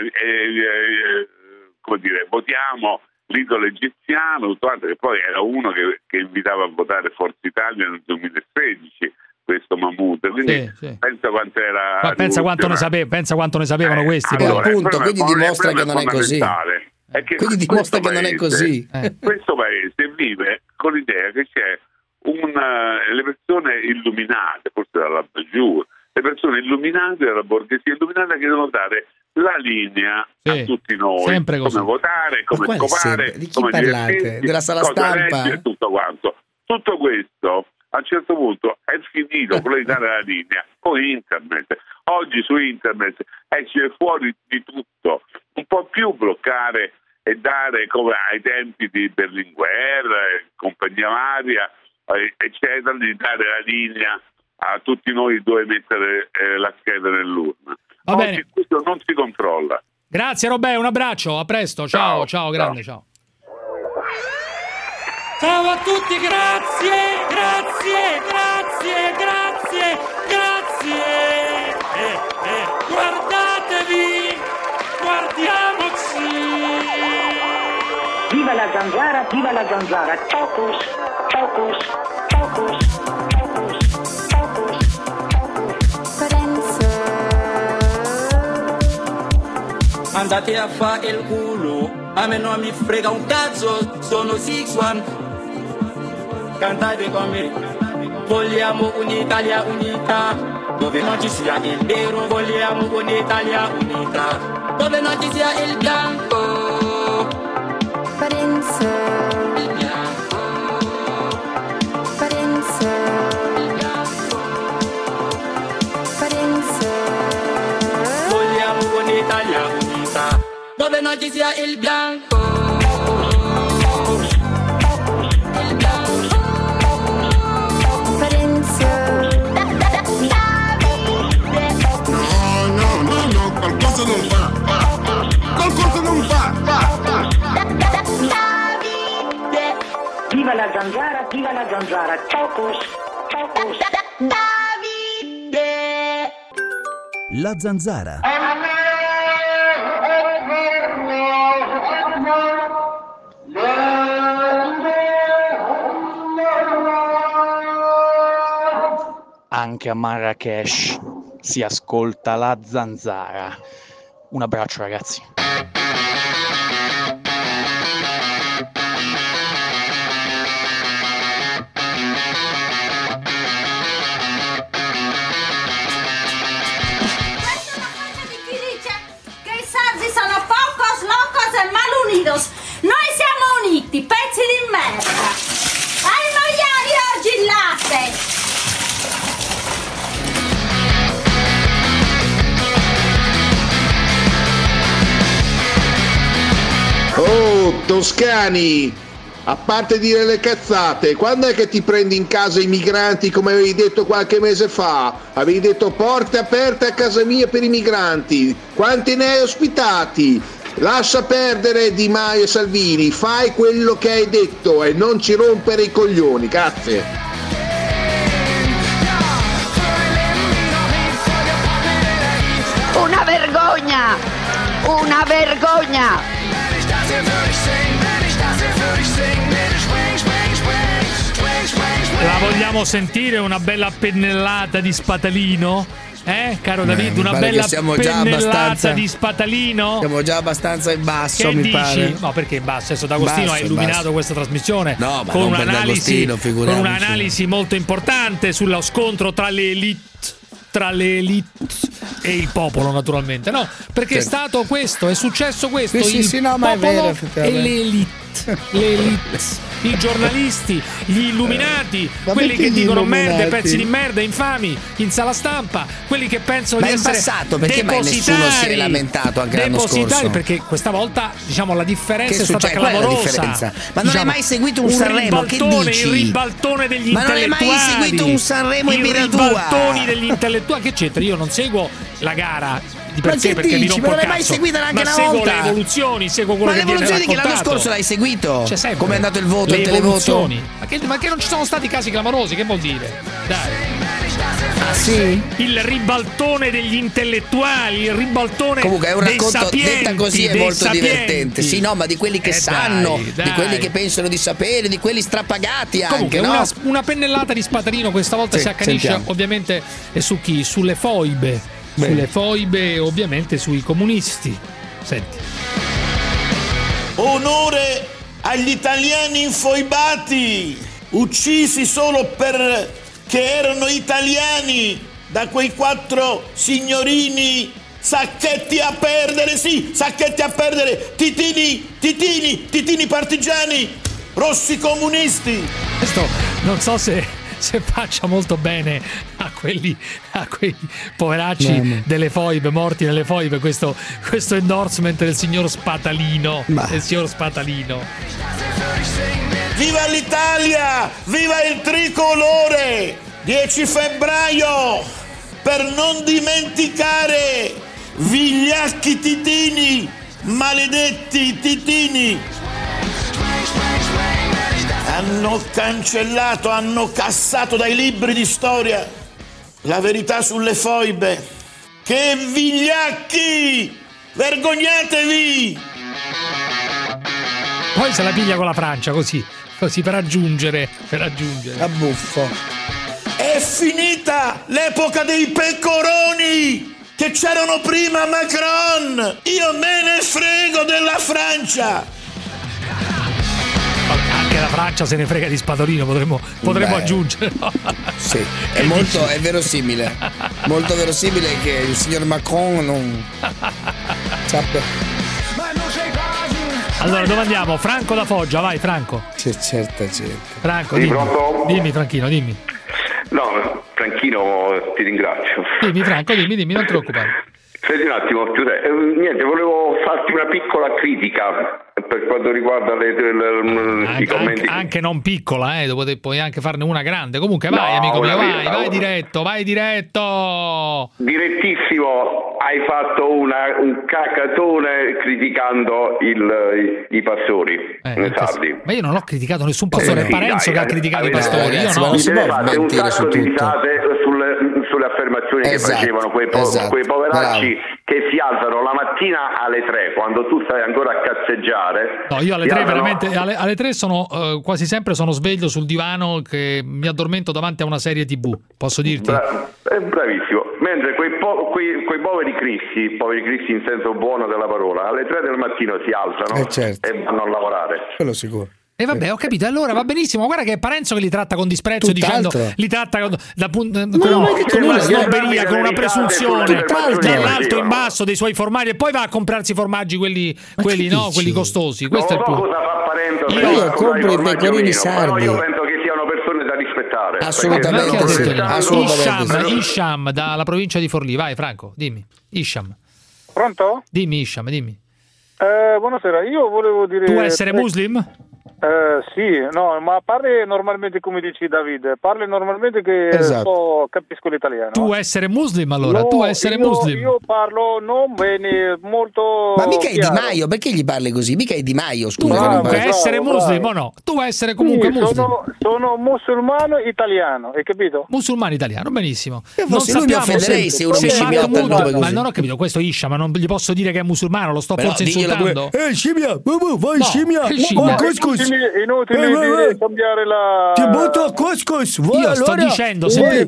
come dire, votiamo l'idolo egiziano, tutto altro, che poi era uno che invitava a votare Forza Italia nel 2016, questo Mahmood, quindi pensa quanto era. Ma pensa quanto ne sapevano questi. Allora, appunto, quindi dimostra che non è così. Quindi dimostra che non è così. Questo paese vive con l'idea che c'è le persone illuminate, forse dalla Bajour, le persone illuminate della borghesia illuminata che devono dare la linea a tutti noi, come votare, come scopare, di chi parlate? Della sala stampa? E tutto quanto. Tutto questo a un certo punto è finito quello di dare la linea con internet. Oggi su internet esce fuori di tutto, non può più bloccare e dare come ai tempi di Berlinguer, compagnia varia, eccetera, di dare la linea a tutti noi dove mettere la scheda nell'urna. Va bene. Oggi questo non si controlla. Grazie Robè, un abbraccio, a presto, ciao, grande, ciao. Ciao a tutti, grazie. Guardatevi, guardiamoci. Viva la zanzara, focus. Andate a fare il culo, a me non mi frega un cazzo, sono 6-1. Cantate con me, vogliamo un'Italia unita, dove non ci sia il nero, vogliamo un'Italia unita, dove non ci sia il bianco, Vogliamo un'Italia unita, dove non ci sia il bianco. No, qualcosa non va. Qualcosa non va. Viva la zanzara, viva la zanzara. Focus. Davide. La zanzara. Anche a Marrakesh si ascolta la zanzara. Un abbraccio, ragazzi. Sono pocos, locos e malunidos. Noi siamo uniti, pezzi di merda. Ai maiali oggi il latte. Oh, toscani! A parte dire le cazzate, quando è che ti prendi in casa i migranti come avevi detto qualche mese fa? Avevi detto porte aperte a casa mia per i migranti. Quanti ne hai ospitati? Lascia perdere Di Maio e Salvini, fai quello che hai detto e non ci rompere i coglioni, grazie. Una vergogna! Una vergogna! La vogliamo sentire una bella pennellata di Spatalino? Caro David, una bella pennellata di Spatalino? Siamo già abbastanza in basso, che mi dici? pare. No, perché in basso? Adesso D'Agostino ha illuminato questa trasmissione con un'analisi molto importante sullo scontro tra le elite e il popolo, naturalmente, no? Perché è stato questo, è successo questo, il ma è vero, e le elite, i giornalisti, gli illuminati, quelli che dicono merda, pezzi di merda, infami, in sala stampa, quelli che pensano di essere passato, perché mai nessuno si è lamentato anche l'anno scorso? Perché questa volta, diciamo, la differenza è stata clamorosa. Ma non hai mai seguito un Sanremo? Che dici? Il ribaltone degli intellettuali. Ma non hai mai seguito un Sanremo in Miradua? I ribaltoni degli intellettuali. Che c'entra? Io non seguo la gara di per sé, perché mi rompo il cazzo. Ma non l'hai mai seguita neanche una volta? seguo le evoluzioni, seguo quello che viene raccontato. Ma le evoluzioni che l'anno scorso l'hai seguito? C'è sempre. Come è andato il voto, le il televoto? Ma che non ci sono stati casi clamorosi, che vuol dire? Dai. Ah, sì? Il ribaltone degli intellettuali, il ribaltone comunque è un dei racconto sapienti, detta così è molto sapienti. divertente. Sì, no, ma di quelli che sanno, dai. di quelli che pensano di sapere, di quelli strapagati comunque, anche, no? Una pennellata di Spatalino questa volta si accanisce ovviamente su chi? Sulle foibe. Bene. Sulle foibe, ovviamente sui comunisti. Senti. Onore agli italiani infoibati, uccisi solo perché erano italiani da quei 4 signorini sacchetti a perdere, sì, sacchetti a perdere, titini partigiani, rossi comunisti. Questo non so se faccia molto bene a quei poveracci delle foibe, morti nelle foibe, questo endorsement del signor Spatalino. Del signor Spatalino. Viva l'Italia! Viva il tricolore! 10 febbraio! Per non dimenticare vigliacchi titini, maledetti titini! Hanno cancellato, hanno cassato dai libri di storia la verità sulle foibe. Che vigliacchi! Vergognatevi! Poi se la piglia con la Francia, così per aggiungere. A buffo. È finita l'epoca dei pecoroni che c'erano prima Macron. Io me ne frego della Francia. Anche la Francia se ne frega di Spatalino, potremmo aggiungere. No? Sì, è verosimile. Molto verosimile che il signor Macron non sappia. Allora, dove andiamo? Franco da Foggia, vai Franco. C'è certa gente. Franco, dimmi Franchino, dimmi. No, Franchino, ti ringrazio. Dimmi Franco, dimmi, non ti preoccupare. Senti un attimo, Giuseppe, niente, volevo farti una piccola critica per quanto riguarda i commenti. Anche non piccola, puoi anche farne una grande. Comunque vai, amico mio, vai diretto. Direttissimo, hai fatto un cacatone criticando i pastori sardi. Ma io non ho criticato nessun pastore, è Parenzo che ha criticato i pastori. Io no. Mi deve fare un sacco di risate sulle affermazioni che facevano quei poveracci che si alzano la mattina alle 3 quando tu stai ancora a cazzeggiare. No, io alle 3 veramente alle 3 sono quasi sempre sono sveglio sul divano che mi addormento davanti a una serie TV, posso dirti? Bravissimo. Mentre quei poveri cristi in senso buono della parola, alle 3 del mattino si alzano e vanno a lavorare. Quello sicuro. E vabbè, ho capito, allora va benissimo. Guarda che è Parenzo che li tratta con disprezzo, dicendo li tratta con una snobberia, con una presunzione dall'alto in basso dei suoi formaggi, e poi va a comprarsi i formaggi quelli costosi. Questo è il punto. Io compro i pecorini sardi. Io penso che siano persone da rispettare. Assolutamente. Isham dalla provincia di Forlì, vai Franco, dimmi. Isham. Pronto? Dimmi Isham, dimmi. Buonasera, io volevo dire... Tu essere muslim? Sì, no, ma parli normalmente come dici Davide, parli normalmente che capisco l'italiano. Tu essere muslim allora, muslim. Io parlo non bene, molto. Ma mica è Di Maio, perché gli parli così? Mica è Di Maio, scusa. Comunque essere muslim o no? Tu essere comunque muslim. Sono musulmano italiano, hai capito? Musulmano italiano, benissimo. Non sappiamo se uno ma non ho capito, questo Isha, ma non gli posso dire che è musulmano, lo sto forse insultando. Scimmia, vai scimmia. Inutile di cambiare la. Ti butto a couscous. Io sto dicendo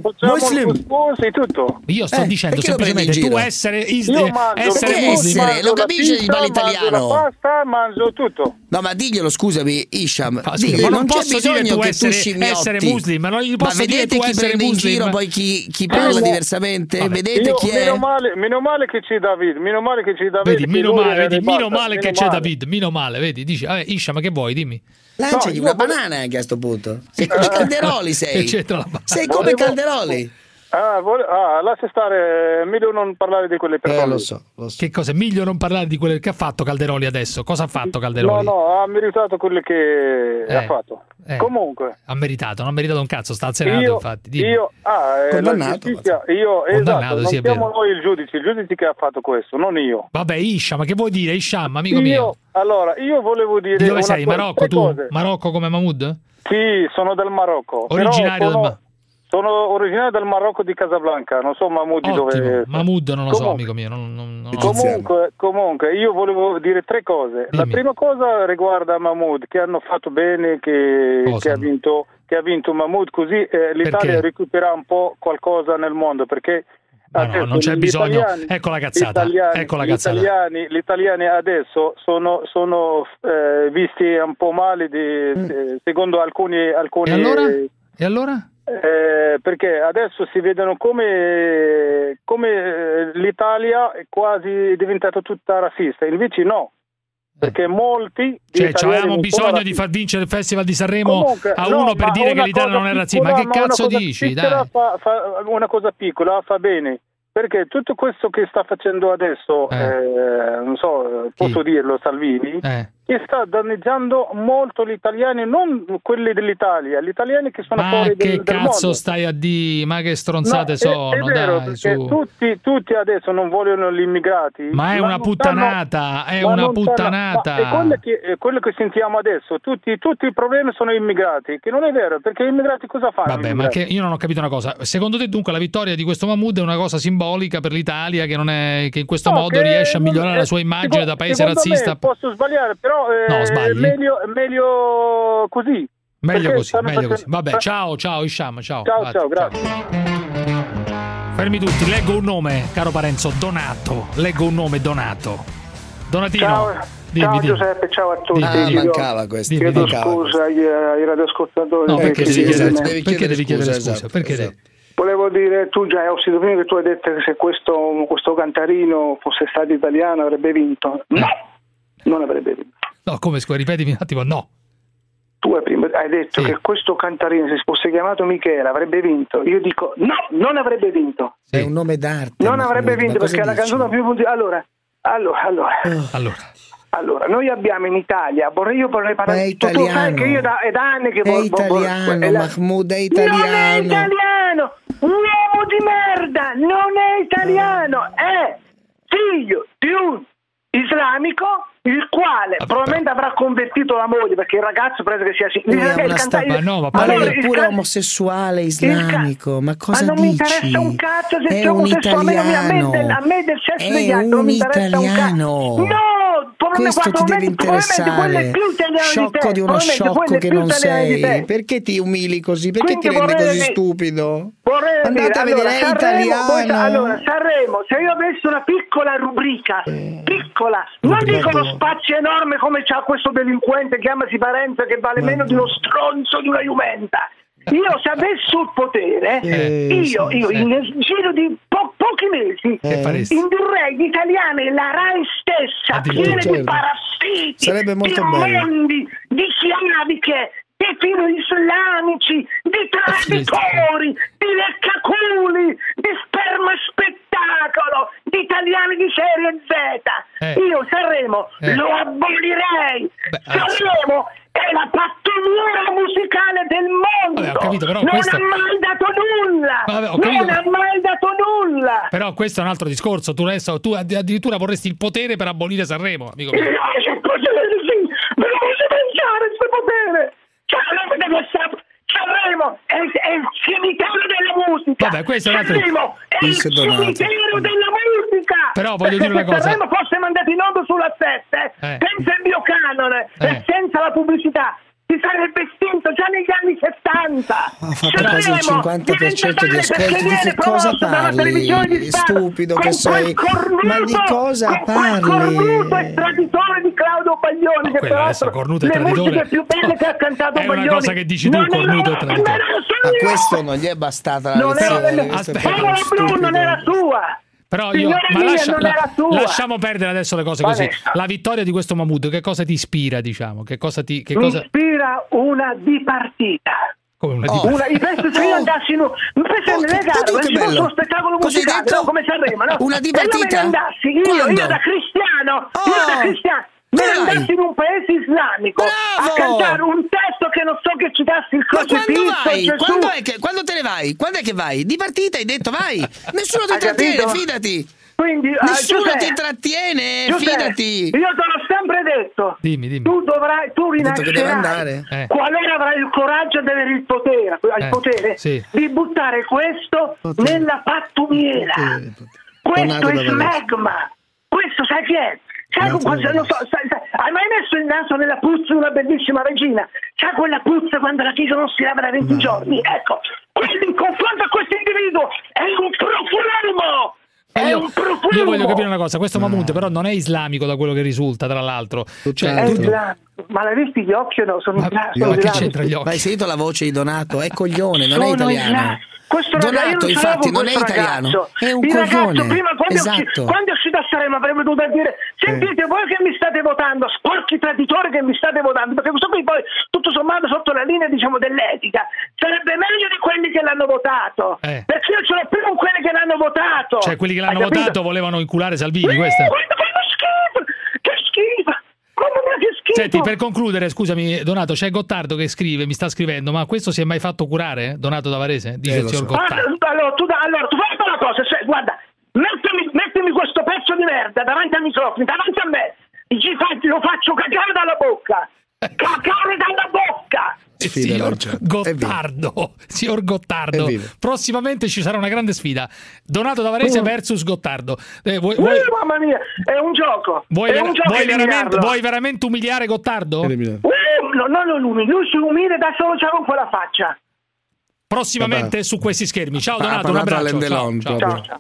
tutto. Io sto dicendo semplicemente tu essere muslim. Lo capisci di l'italiano? La pasta, mangio tutto. No, ma diglielo, scusami, Isham. Ma non c'è bisogno che tu essere muslim, ma non gli posso dire tu essere muslim. In giro poi chi parla diversamente, vabbè. Vedete chi è? Meno male che c'è David, Vedi, meno male che c'è David, meno male, vedi, dici, Isham, ma che vuoi, dimmi. Lanciagli una banana anche a sto punto. Sei come Calderoli, sei come Calderoli. Lascia stare, meglio non parlare di quelle persone. Lo so. Che cosa? Meglio non parlare di quelle che ha fatto Calderoli adesso. Cosa ha fatto Calderoli? No, ha meritato quelle che ha fatto. Comunque. Ha meritato, non ha meritato un cazzo, sta al Senato, infatti. Condannato. Non siamo noi il giudice che ha fatto questo, non io. Vabbè, Isham, che vuoi dire? Isham, amico mio. Allora, io volevo dire. Di dove sei? Marocco tu? Marocco come Mahmood? Sì, sono del Marocco. Originario del Sono originario del Marocco di Casablanca, non so Mahmoud di dove. Mahmoud non lo so, amico mio. Comunque, io volevo dire tre cose. Dimmi. La prima cosa riguarda Mahmoud, che hanno fatto bene, che ha vinto Mahmoud, così l'Italia recupera un po' qualcosa nel mondo, perché no, non c'è bisogno. Ecco la cazzata. Gli italiani adesso sono visti un po' male secondo alcuni. E allora? Perché adesso si vedono come l'Italia è quasi diventata tutta razzista, invece no, perché molti avevamo bisogno di far vincere il Festival di Sanremo a uno per dire che l'Italia non è razzista. Ma che cazzo dici? Dai. Una cosa piccola fa bene, perché tutto questo che sta facendo adesso non so, posso dirlo, Salvini, che sta danneggiando molto gli italiani, non quelli dell'Italia, gli italiani che sono fuori del mondo. Ma che cazzo stai a dire? Ma che stronzate sono? È vero, dai, perché tutti adesso non vogliono gli immigrati. Ma è una puttanata, è una puttanata. È quello che sentiamo adesso, tutti i problemi sono immigrati, che non è vero, perché gli immigrati cosa fanno? Vabbè, ma che io non ho capito una cosa. Secondo te dunque la vittoria di questo Mahmoud è una cosa simbolica per l'Italia, che in questo modo riesce a migliorare la sua immagine da paese razzista? Posso sbagliare, però no, sbagli. Meglio così. Meglio così. Vabbè, ciao Isham, ciao. Ciao, grazie. Fermi tutti, leggo un nome, caro Parenzo, Donato. Leggo un nome, Donato. Donatino. Ciao Giuseppe, ciao a tutti. Mancava questo. Chiedo scusa ai radioascoltatori. No, perché devi chiedere scusa? Perché Volevo dire, tu già hai sentito prima che tu hai detto che se questo cantarino fosse stato italiano avrebbe vinto. No, non avrebbe vinto. No, come scusa, ripetimi un attimo, no. Tu hai detto che questo cantarino, se fosse chiamato Michele, avrebbe vinto. Io dico no, non avrebbe vinto. È un nome d'arte. Non avrebbe vinto perché è la canzone più Allora, noi abbiamo in Italia, io vorrei parlare. Tu sai che io è da anni che Mahmood è italiano. Non è italiano, un uomo di merda, non è italiano, è figlio di un islamico, il quale probabilmente avrà convertito la moglie, perché il ragazzo pensa che sia ma lui è pure omosessuale islamico, ma cosa dici? Non mi interessa un cazzo se sei omosessuale, a me del sesso degli altri non mi interessa un cazzo. No, questo ti deve interessare, sciocco di uno sciocco che non sei. Perché ti umili così? Perché ti rendi così stupido? Andate a vedere, è italiano. Allora, Sanremo, se io avessi una piccola rubrica, non dico lo spazio enorme come c'ha questo delinquente, chiamasi Parenzo, che vale meno di uno stronzo di una Jumenta. Io se avessi il potere, io nel giro di pochi mesi indurrei gli italiani, la RAI stessa, piena di parassiti, di mondi, di chiaviche, di filo islamici, di traditori, di leccaculi, di sperma spettacolo, di italiani di serie Z. Io Sanremo lo abolirei. Sanremo è la pattuglia musicale del mondo. Vabbè, ho capito, però non ha mai dato nulla. Non ha mai dato nulla. Però questo è un altro discorso. Tu addirittura vorresti il potere per abolire Sanremo, amico mio. No, c'è il potere, sì. Me lo posso pensare questo potere. Sanremo è il cimitero della musica. Vabbè, questo è un altro. Sanremo è il cimitero della musica. Però voglio dire una cosa. Se Sanremo fosse mandato in onda sulla 7, senza il biocanone e senza la pubblicità, si sarebbe estinto già negli anni 70. Ha fatto quasi il 50% di ascolti. Di che cosa parli? Stupido che sei. Ma di cosa parli? Cornuto e traditore di Claudio Baglioni, che peraltro le musiche più belle che ha cantato Baglioni. È una cosa che dici tu, cornuto e traditore. Ma questo non gli è bastata la lezione. Paola Blu non era sua. Però lasciamo perdere adesso le cose così. La vittoria di questo Mahmood, che cosa ti ispira, diciamo? Mi ispira una dipartita. Come una dipartita? Se io andassi in uno spettacolo musicale, come Sanremo, no? Una dipartita? Io da cristiano, me ne andassi in un paese islamico a cantare un testo che non so che citasse il crocifisso. Quando te ne vai? Quando è che vai? Di partita hai detto vai. Nessuno ti trattiene, fidati. Quindi, nessuno ti trattiene, fidati. Io te l'ho sempre detto. Dimmi. Tu rinascerai qualora avrai il coraggio di avere il potere, di buttare questo nella pattumiera. Questo è smegma. Questo sai chi è? Hai mai messo il naso nella puzza di una bellissima regina? C'ha quella puzza quando la chiesa non si lava da 20 giorni? Ecco, in confronto a questo individuo è un profumo! Io voglio capire una cosa, questo Mahmood però non è islamico da quello che risulta, tra l'altro. Ma l'hai visto gli occhi o no? Ma che c'entra gli occhi? Ma hai sentito la voce di Donato? È coglione, non è italiano. Donato infatti non è italiano, è un coglione. Prima quando è uscito a Sanremo avrebbe dovuto dire: sentite voi che mi state votando, sporchi traditori che mi state votando, perché questo qui poi tutto sommato sotto la linea diciamo dell'etica sarebbe meglio di quelli che l'hanno votato, perché io ce l'ho più con quelli che l'hanno votato. Cioè quelli che l'hanno votato volevano inculare Salvini, questo? Che schifo! Senti, per concludere, scusami Donato, c'è Gottardo che mi sta scrivendo, ma questo si è mai fatto curare? Donato da Varese? Dice il signor Gottardo. Allora, tu fai una cosa, guarda, mettimi questo pezzo di merda davanti al microfono, davanti a me, lo faccio cagare dalla bocca. Cagare dalla bocca! Signor Gottardo, prossimamente ci sarà una grande sfida. Donato da Varese versus Gottardo. Mamma mia, è un gioco. Vuoi veramente umiliare Gottardo? Non lui si umile da solo con quella faccia. Prossimamente su questi schermi. Ciao Donato, un abbraccio. Ciao.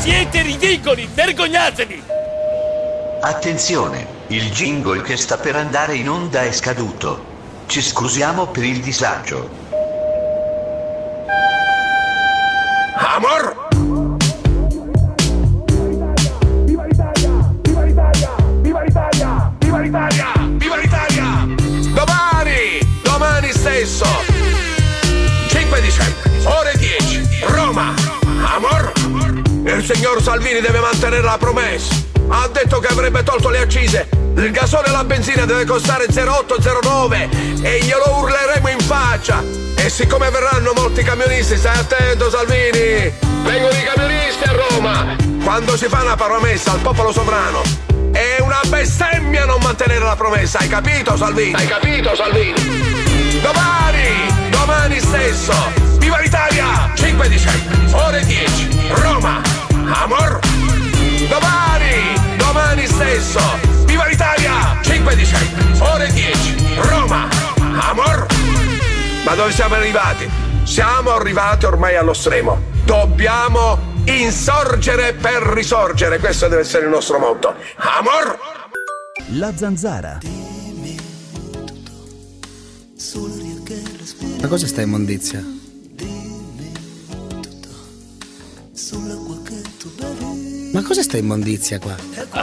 Siete ridicoli, vergognatevi! Attenzione, il jingle che sta per andare in onda è scaduto. Ci scusiamo per il disagio. Amor! Viva l'Italia! Viva l'Italia! Viva l'Italia! Viva l'Italia! Viva l'Italia! Domani stesso, 5 dicembre, ore 10, Roma, Amor. Il signor Salvini deve mantenere la promessa. Ha detto che avrebbe tolto le accise. Il gasolio e la benzina deve costare 0,809 e glielo urleremo in faccia. E siccome verranno molti camionisti, stai attento Salvini, vengono i camionisti a Roma. Quando si fa una promessa al popolo sovrano è una bestemmia non mantenere la promessa, hai capito Salvini? Hai capito Salvini? Domani stesso, viva l'Italia, 5 dicembre, ore 10, Roma, Amor. Domani stesso, viva l'Italia, 5 dicembre, ore 10, Roma, Amor. Ma dove siamo arrivati? Siamo arrivati ormai allo stremo. Dobbiamo insorgere per risorgere, questo deve essere il nostro motto. Amor. La Zanzara. Ma cosa sta immondizia? Ma cosa sta immondizia qua?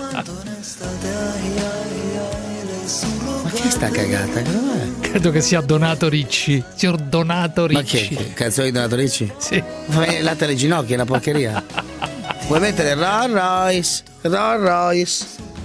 Ma chi sta cagata? Credo che sia Donato Ricci. Signor Donato Ricci. Ma che canzone di Donato Ricci? Sì. Fai latte alle ginocchia, è una porcheria. Vuoi mettere Rolls Royce?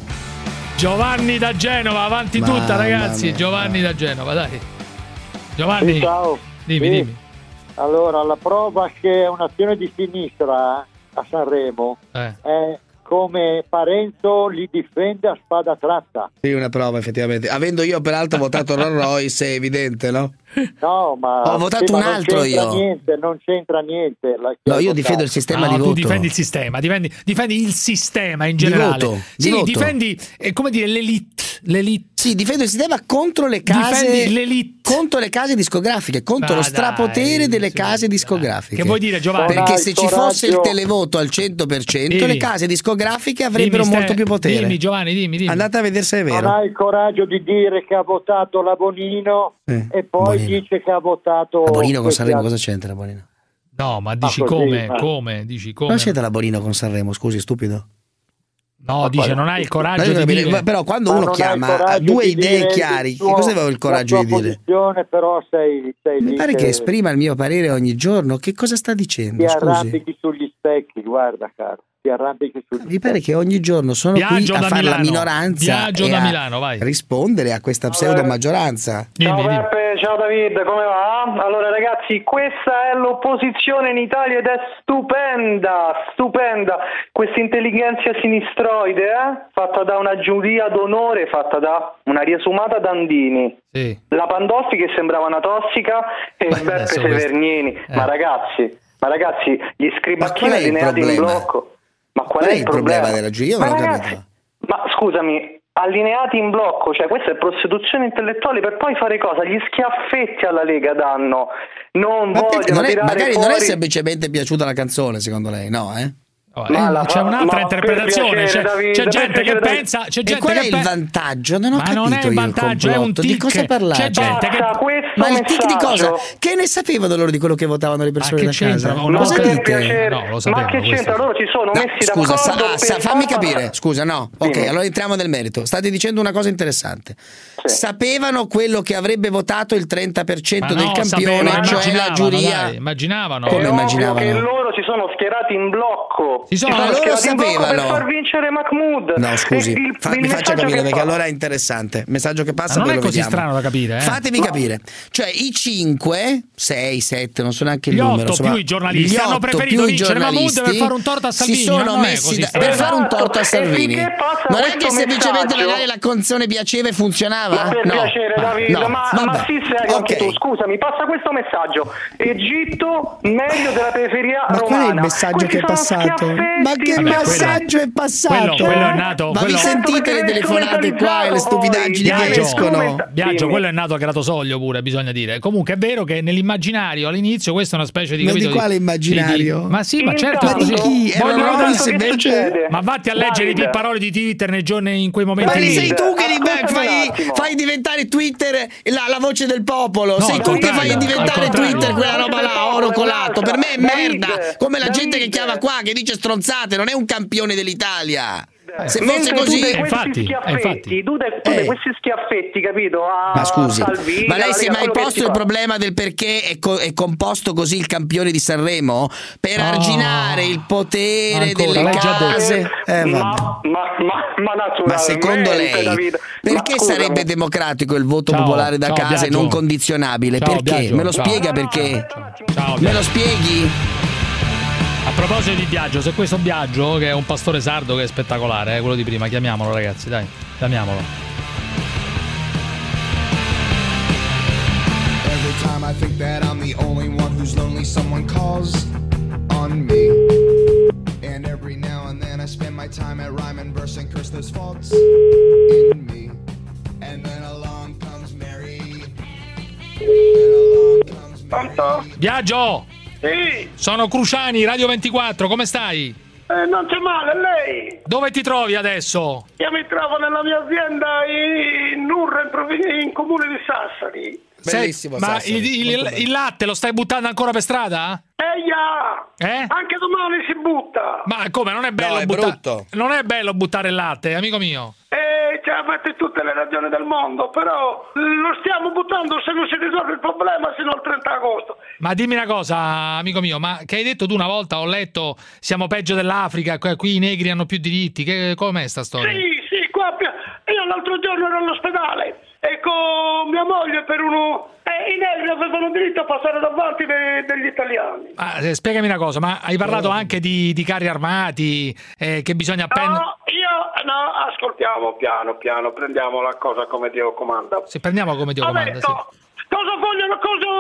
Giovanni da Genova, avanti tutta ragazzi. Mia. Giovanni da Genova, dai. Giovanni. Sì, ciao. Dimmi. Allora, la prova che è un'azione di sinistra a Sanremo è come Parenzo li difende a spada tratta. Sì, una prova effettivamente. Avendo io peraltro votato Rolls Royce, è evidente, no? No, ma ho votato un altro io. Non c'entra niente. No, io difendo il sistema di voto. Tu difendi il sistema, difendi il sistema in generale. Di voto. Sì, difendi come dire l'elite. Sì, difendo il sistema contro le case. Contro le case discografiche, contro lo strapotere delle case discografiche. Che vuoi dire, Giovanni? Perché se ci fosse il televoto al 100%, le case discografiche avrebbero molto più potere. Dimmi, Giovanni, dimmi. Andate a vedere se è vero. Non ha il coraggio di dire che ha votato la Bonino e poi dice che ha votato la Bonino con Sanremo, cosa c'entra la Bonino? No, ma dici come? Dici come? Non c'entra la Bonino con Sanremo, scusi, stupido. No, dice non hai il coraggio di dire. Però quando uno chiama due idee chiari, che cosa avevo il coraggio di dire? Però sei Mi pare che esprima il mio parere ogni giorno. Che cosa sta dicendo? Ti arrampichi sugli specchi, guarda caro. Ti arrampichi sugli specchi. Mi pare che ogni giorno sono qui a fare la minoranza. Viaggio da Milano, vai. Rispondere a questa pseudo maggioranza. Ciao Peppe, ciao David, come va? Allora ragazzi, questa è l'opposizione in Italia ed è stupenda. Questa intelligenza sinistroide, fatta da una giuria d'onore, fatta da una riesumata Dandini. Sì. La Pandolfi che sembrava una tossica e Beppe Severnini. Ma ragazzi, gli scribacchini allineati in blocco. Ma qual è il problema della giuria? Io non ho capito. Ma scusami, allineati in blocco, cioè questa è prostituzione intellettuale per poi fare cosa? Gli schiaffetti alla Lega danno. Non vogliono magari non è semplicemente piaciuta la canzone, secondo lei, no? C'è un'altra interpretazione, c'è gente che pensa, e qual è il vantaggio? Non ho capito. Non è il vantaggio, è un tic. Di cosa parlate? C'è gente che ma il tic di cosa? Che ne sapevano loro di quello che votavano le persone da casa? Cosa dite? No, lo sapevo, ma che c'entra? Loro ci sono messi d'accordo. Scusa, fammi capire. Scusa, no. Ok, allora entriamo nel merito. State dicendo una cosa interessante. Sapevano quello che avrebbe votato il 30% del campione, cioè la giuria. Immaginavano. Come immaginavano? Che loro si sono schierati in blocco. Loro sapevano per far vincere Mahmood. No, scusi, mi faccia capire perché allora è interessante. Il messaggio che passa, non poi è lo così vediamo. strano da capire. Fatemi capire. Cioè i 5, 6, 7, non so neanche il numero. Gli 8 più i giornalisti hanno preferito vincere Mahmood per fare un torto a Salvini. Si sono messi per fare un torto a Salvini. Non è che semplicemente magari la canzone piaceva e funzionava? Ma per piacere, David, ma sii serio anche tu. Scusami, passa questo messaggio. Egitto meglio della periferia romana. è il messaggio che è passato? Ma che messaggio è passato? Quello è nato. Ma vi sentite le telefonate qua e le stupidaggini che escono? Biagio, quello è nato a Gratosoglio pure, bisogna dire. Comunque è vero che nell'immaginario all'inizio questo è una specie di... Ma di quale immaginario? Ma sì, ma certo. Ma di chi? Ma vatti a leggere i parole di Twitter nei giorni, in quei momenti. Ma sei tu che fai diventare Twitter la voce del popolo. Sei tu che fai diventare Twitter quella roba là, oro colato. Per me è merda. Come la gente che chiama qua, che dice stronzate, non è un campione dell'Italia. Se fosse così, questi schiaffetti, capito? Ma scusi, Salvini, ma lei si è mai posto il problema del perché è composto così il campione di Sanremo? Per arginare il potere delle case? Ma secondo lei perché sarebbe democratico il voto popolare da casa e non condizionabile? Perché? Me lo spiega perché? Me lo spieghi? A proposito di Biagio, se questo Biagio, che è un pastore sardo che è spettacolare, quello di prima, chiamiamolo ragazzi, dai, chiamiamolo. Every time I think that I'm the only one who's lonely, someone calls on me. And every now and then I spend my time at rhyme and verse and curse those faults in me. And then along comes Mary. Biagio! Sì. Sono Cruciani, Radio 24, come stai? Non c'è male, lei? Dove ti trovi adesso? Io mi trovo nella mia azienda in Urra, in comune di Sassari. Bellissimo. Ma il latte lo stai buttando ancora per strada? Anche domani si butta. Ma come, non è bello buttare? Non è bello buttare il latte, amico mio. Avete tutte le ragioni del mondo, però lo stiamo buttando se non si risolve il problema sino al 30 agosto. Ma dimmi una cosa, amico mio, ma che hai detto tu una volta, ho letto, siamo peggio dell'Africa, qui i negri hanno più diritti, com'è sta storia? Sì, qua io l'altro giorno ero all'ospedale e con mia moglie per i negri avevano diritto a passare davanti degli italiani. Spiegami una cosa, ma hai parlato anche di carri armati, che bisogna appendere... No, ascoltiamo piano, prendiamo la cosa come Dio comanda. Se prendiamo come Dio comanda, detto, sì. Cosa vogliono,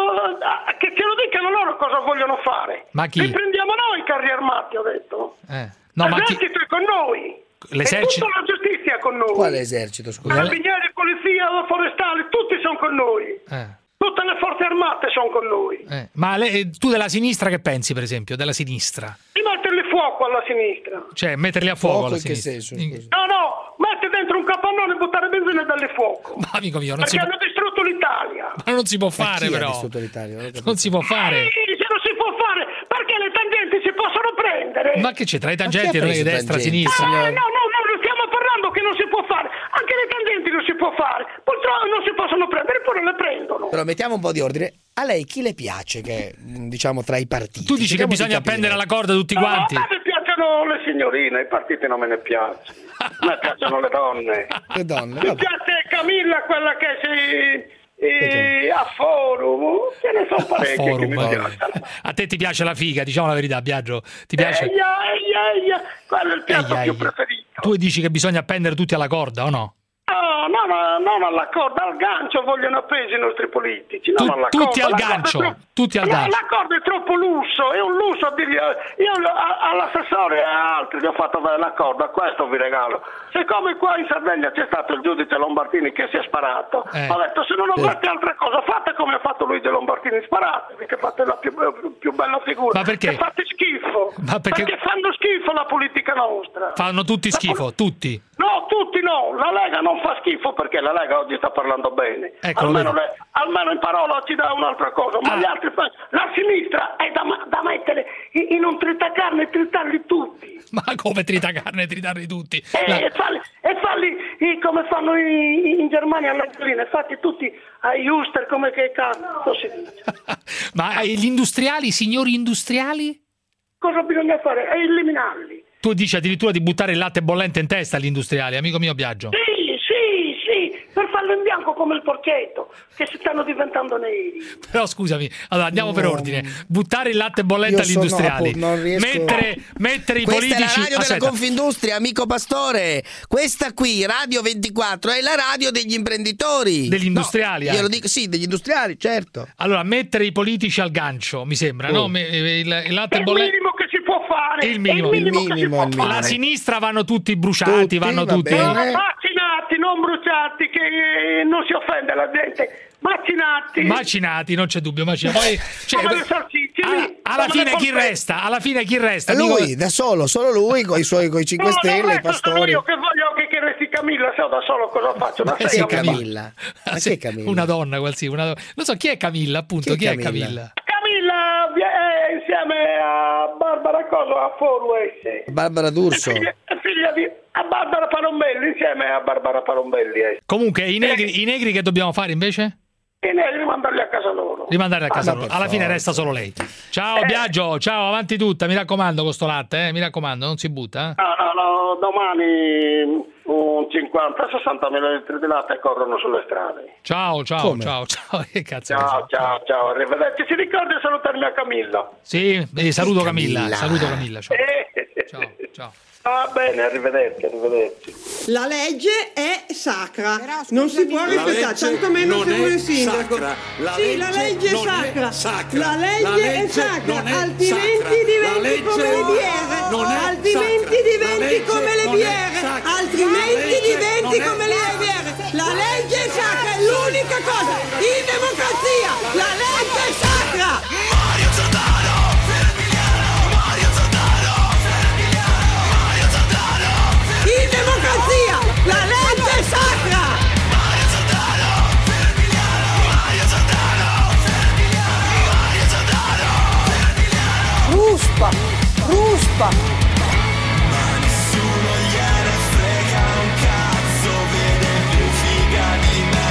che ce lo dicano loro cosa vogliono fare. Ma chi? Li prendiamo noi i carri armati, ho detto. L'esercito è con noi. L'esercito? E tutta la giustizia è con noi. Quale esercito, scusa? Carabinieri, polizia, forestali, tutti sono con noi. Tutte le forze armate sono con noi. Ma tu della sinistra che pensi, per esempio? Della sinistra? Di metterli fuoco alla sinistra. Cioè, metterli a fuoco alla sinistra. In che senso? No, metti dentro un capannone e buttare benzina e darli fuoco. Ma amico mio, perché hanno distrutto l'Italia. Ma non si può fare, però. Non si può fare. Se non si può fare, perché le tangenti si possono prendere. Ma che c'è tra i tangenti non è che destra, sinistra? No, stiamo parlando che non si può fare. Anche le tangenti non si può fare. Purtroppo non si possono prendere, poi non le prendono. Però mettiamo un po' di ordine. A lei chi le piace che, diciamo, tra i partiti? Tu dici che bisogna appendere alla corda tutti quanti? A me piacciono le signorine, i partiti non me ne piacciono. A me piacciono le donne. Le donne? Mi piace Camilla, quella che si... a forum, ce ne sono parecchie che mi piacciono. A te ti piace la figa, diciamo la verità, Biagio? Ti piace? Quello è il piatto più preferito. Tu dici che bisogna appendere tutti alla corda, o no? No, non alla corda, al gancio vogliono appesi i nostri politici. Tutti al gancio. La corda è troppo lusso, è un lusso a dirgli. Io all'assessore e a altri gli ho fatto vedere la corda, questo vi regalo. Siccome qua in Sardegna c'è stato il giudice Lombardini che si è sparato, ho detto se non fate altre cose, fate come ha fatto Luigi Lombardini, sparatevi, che fate la più bella figura. Ma perché? Che fate schifo. Ma perché fanno schifo la politica nostra. Fanno tutti schifo, tutti. No, tutti no, la Lega non fa schifo perché la Lega oggi sta parlando bene. Almeno in parola ci dà un'altra cosa, ma gli altri la sinistra è da mettere in un tritacarne e tritarli tutti. Ma come tritacarne e tritarli tutti? E falli come fanno in Germania alla gallina, fatti tutti ai Uster come che cazzo si dice. Ma gli industriali, signori industriali? Cosa bisogna fare? È eliminarli. Tu dici addirittura di buttare il latte bollente in testa agli industriali, amico mio Biagio. Sì, per farlo in bianco come il porcetto, che si stanno diventando neri. Però scusami, allora andiamo per ordine. Buttare il latte bollente agli industriali, mettere i politici... Questa è la radio della Confindustria, amico Pastore. Questa qui, Radio 24, è la radio degli imprenditori. Degli industriali? Io lo dico, sì, degli industriali, certo. Allora, mettere i politici al gancio, mi sembra, no? Il latte bollente... minimo che si Il minimo. La sinistra vanno tutti bruciati, vanno tutti. Vaccinati, non bruciati, che non si offende la gente. Vaccinati, non c'è dubbio. Poi, alla fine chi resta? Lui, da solo lui con i suoi 5 Stelle, i pastori. Io che voglio che resti Camilla, se da solo cosa faccio? Ma che Camilla? Una donna qualsiasi, non so chi è Camilla, appunto, chi è Camilla? Camilla è insieme a Barbara a Forway. Barbara D'Urso. È figlia di Barbara Parombelli, insieme a Barbara Parombelli. Comunque i negri che dobbiamo fare invece? Rimandarli a casa loro. Alla fine resta solo lei. Ciao Biagio, ciao, avanti tutta, mi raccomando con sto latte, mi raccomando, non si butta. No, domani 50-60 ml di latte corrono sulle strade. Ciao, che cazzo. Ciao, arrivederci. Si ricorda di salutarmi a Camilla? Sì, saluto Camilla, ciao. Va bene, arrivederci. La legge è sacra, non si può rispettare, tantomeno se vuole il sindaco. Sì, la legge è sacra. La legge è sacra, altrimenti diventi come le biere. La legge è sacra, è l'unica cosa. In democrazia, la legge è sacra. In democrazia, la legge è sacra! Ruspa! Ma nessuno gliene frega un cazzo, vede più figa di me,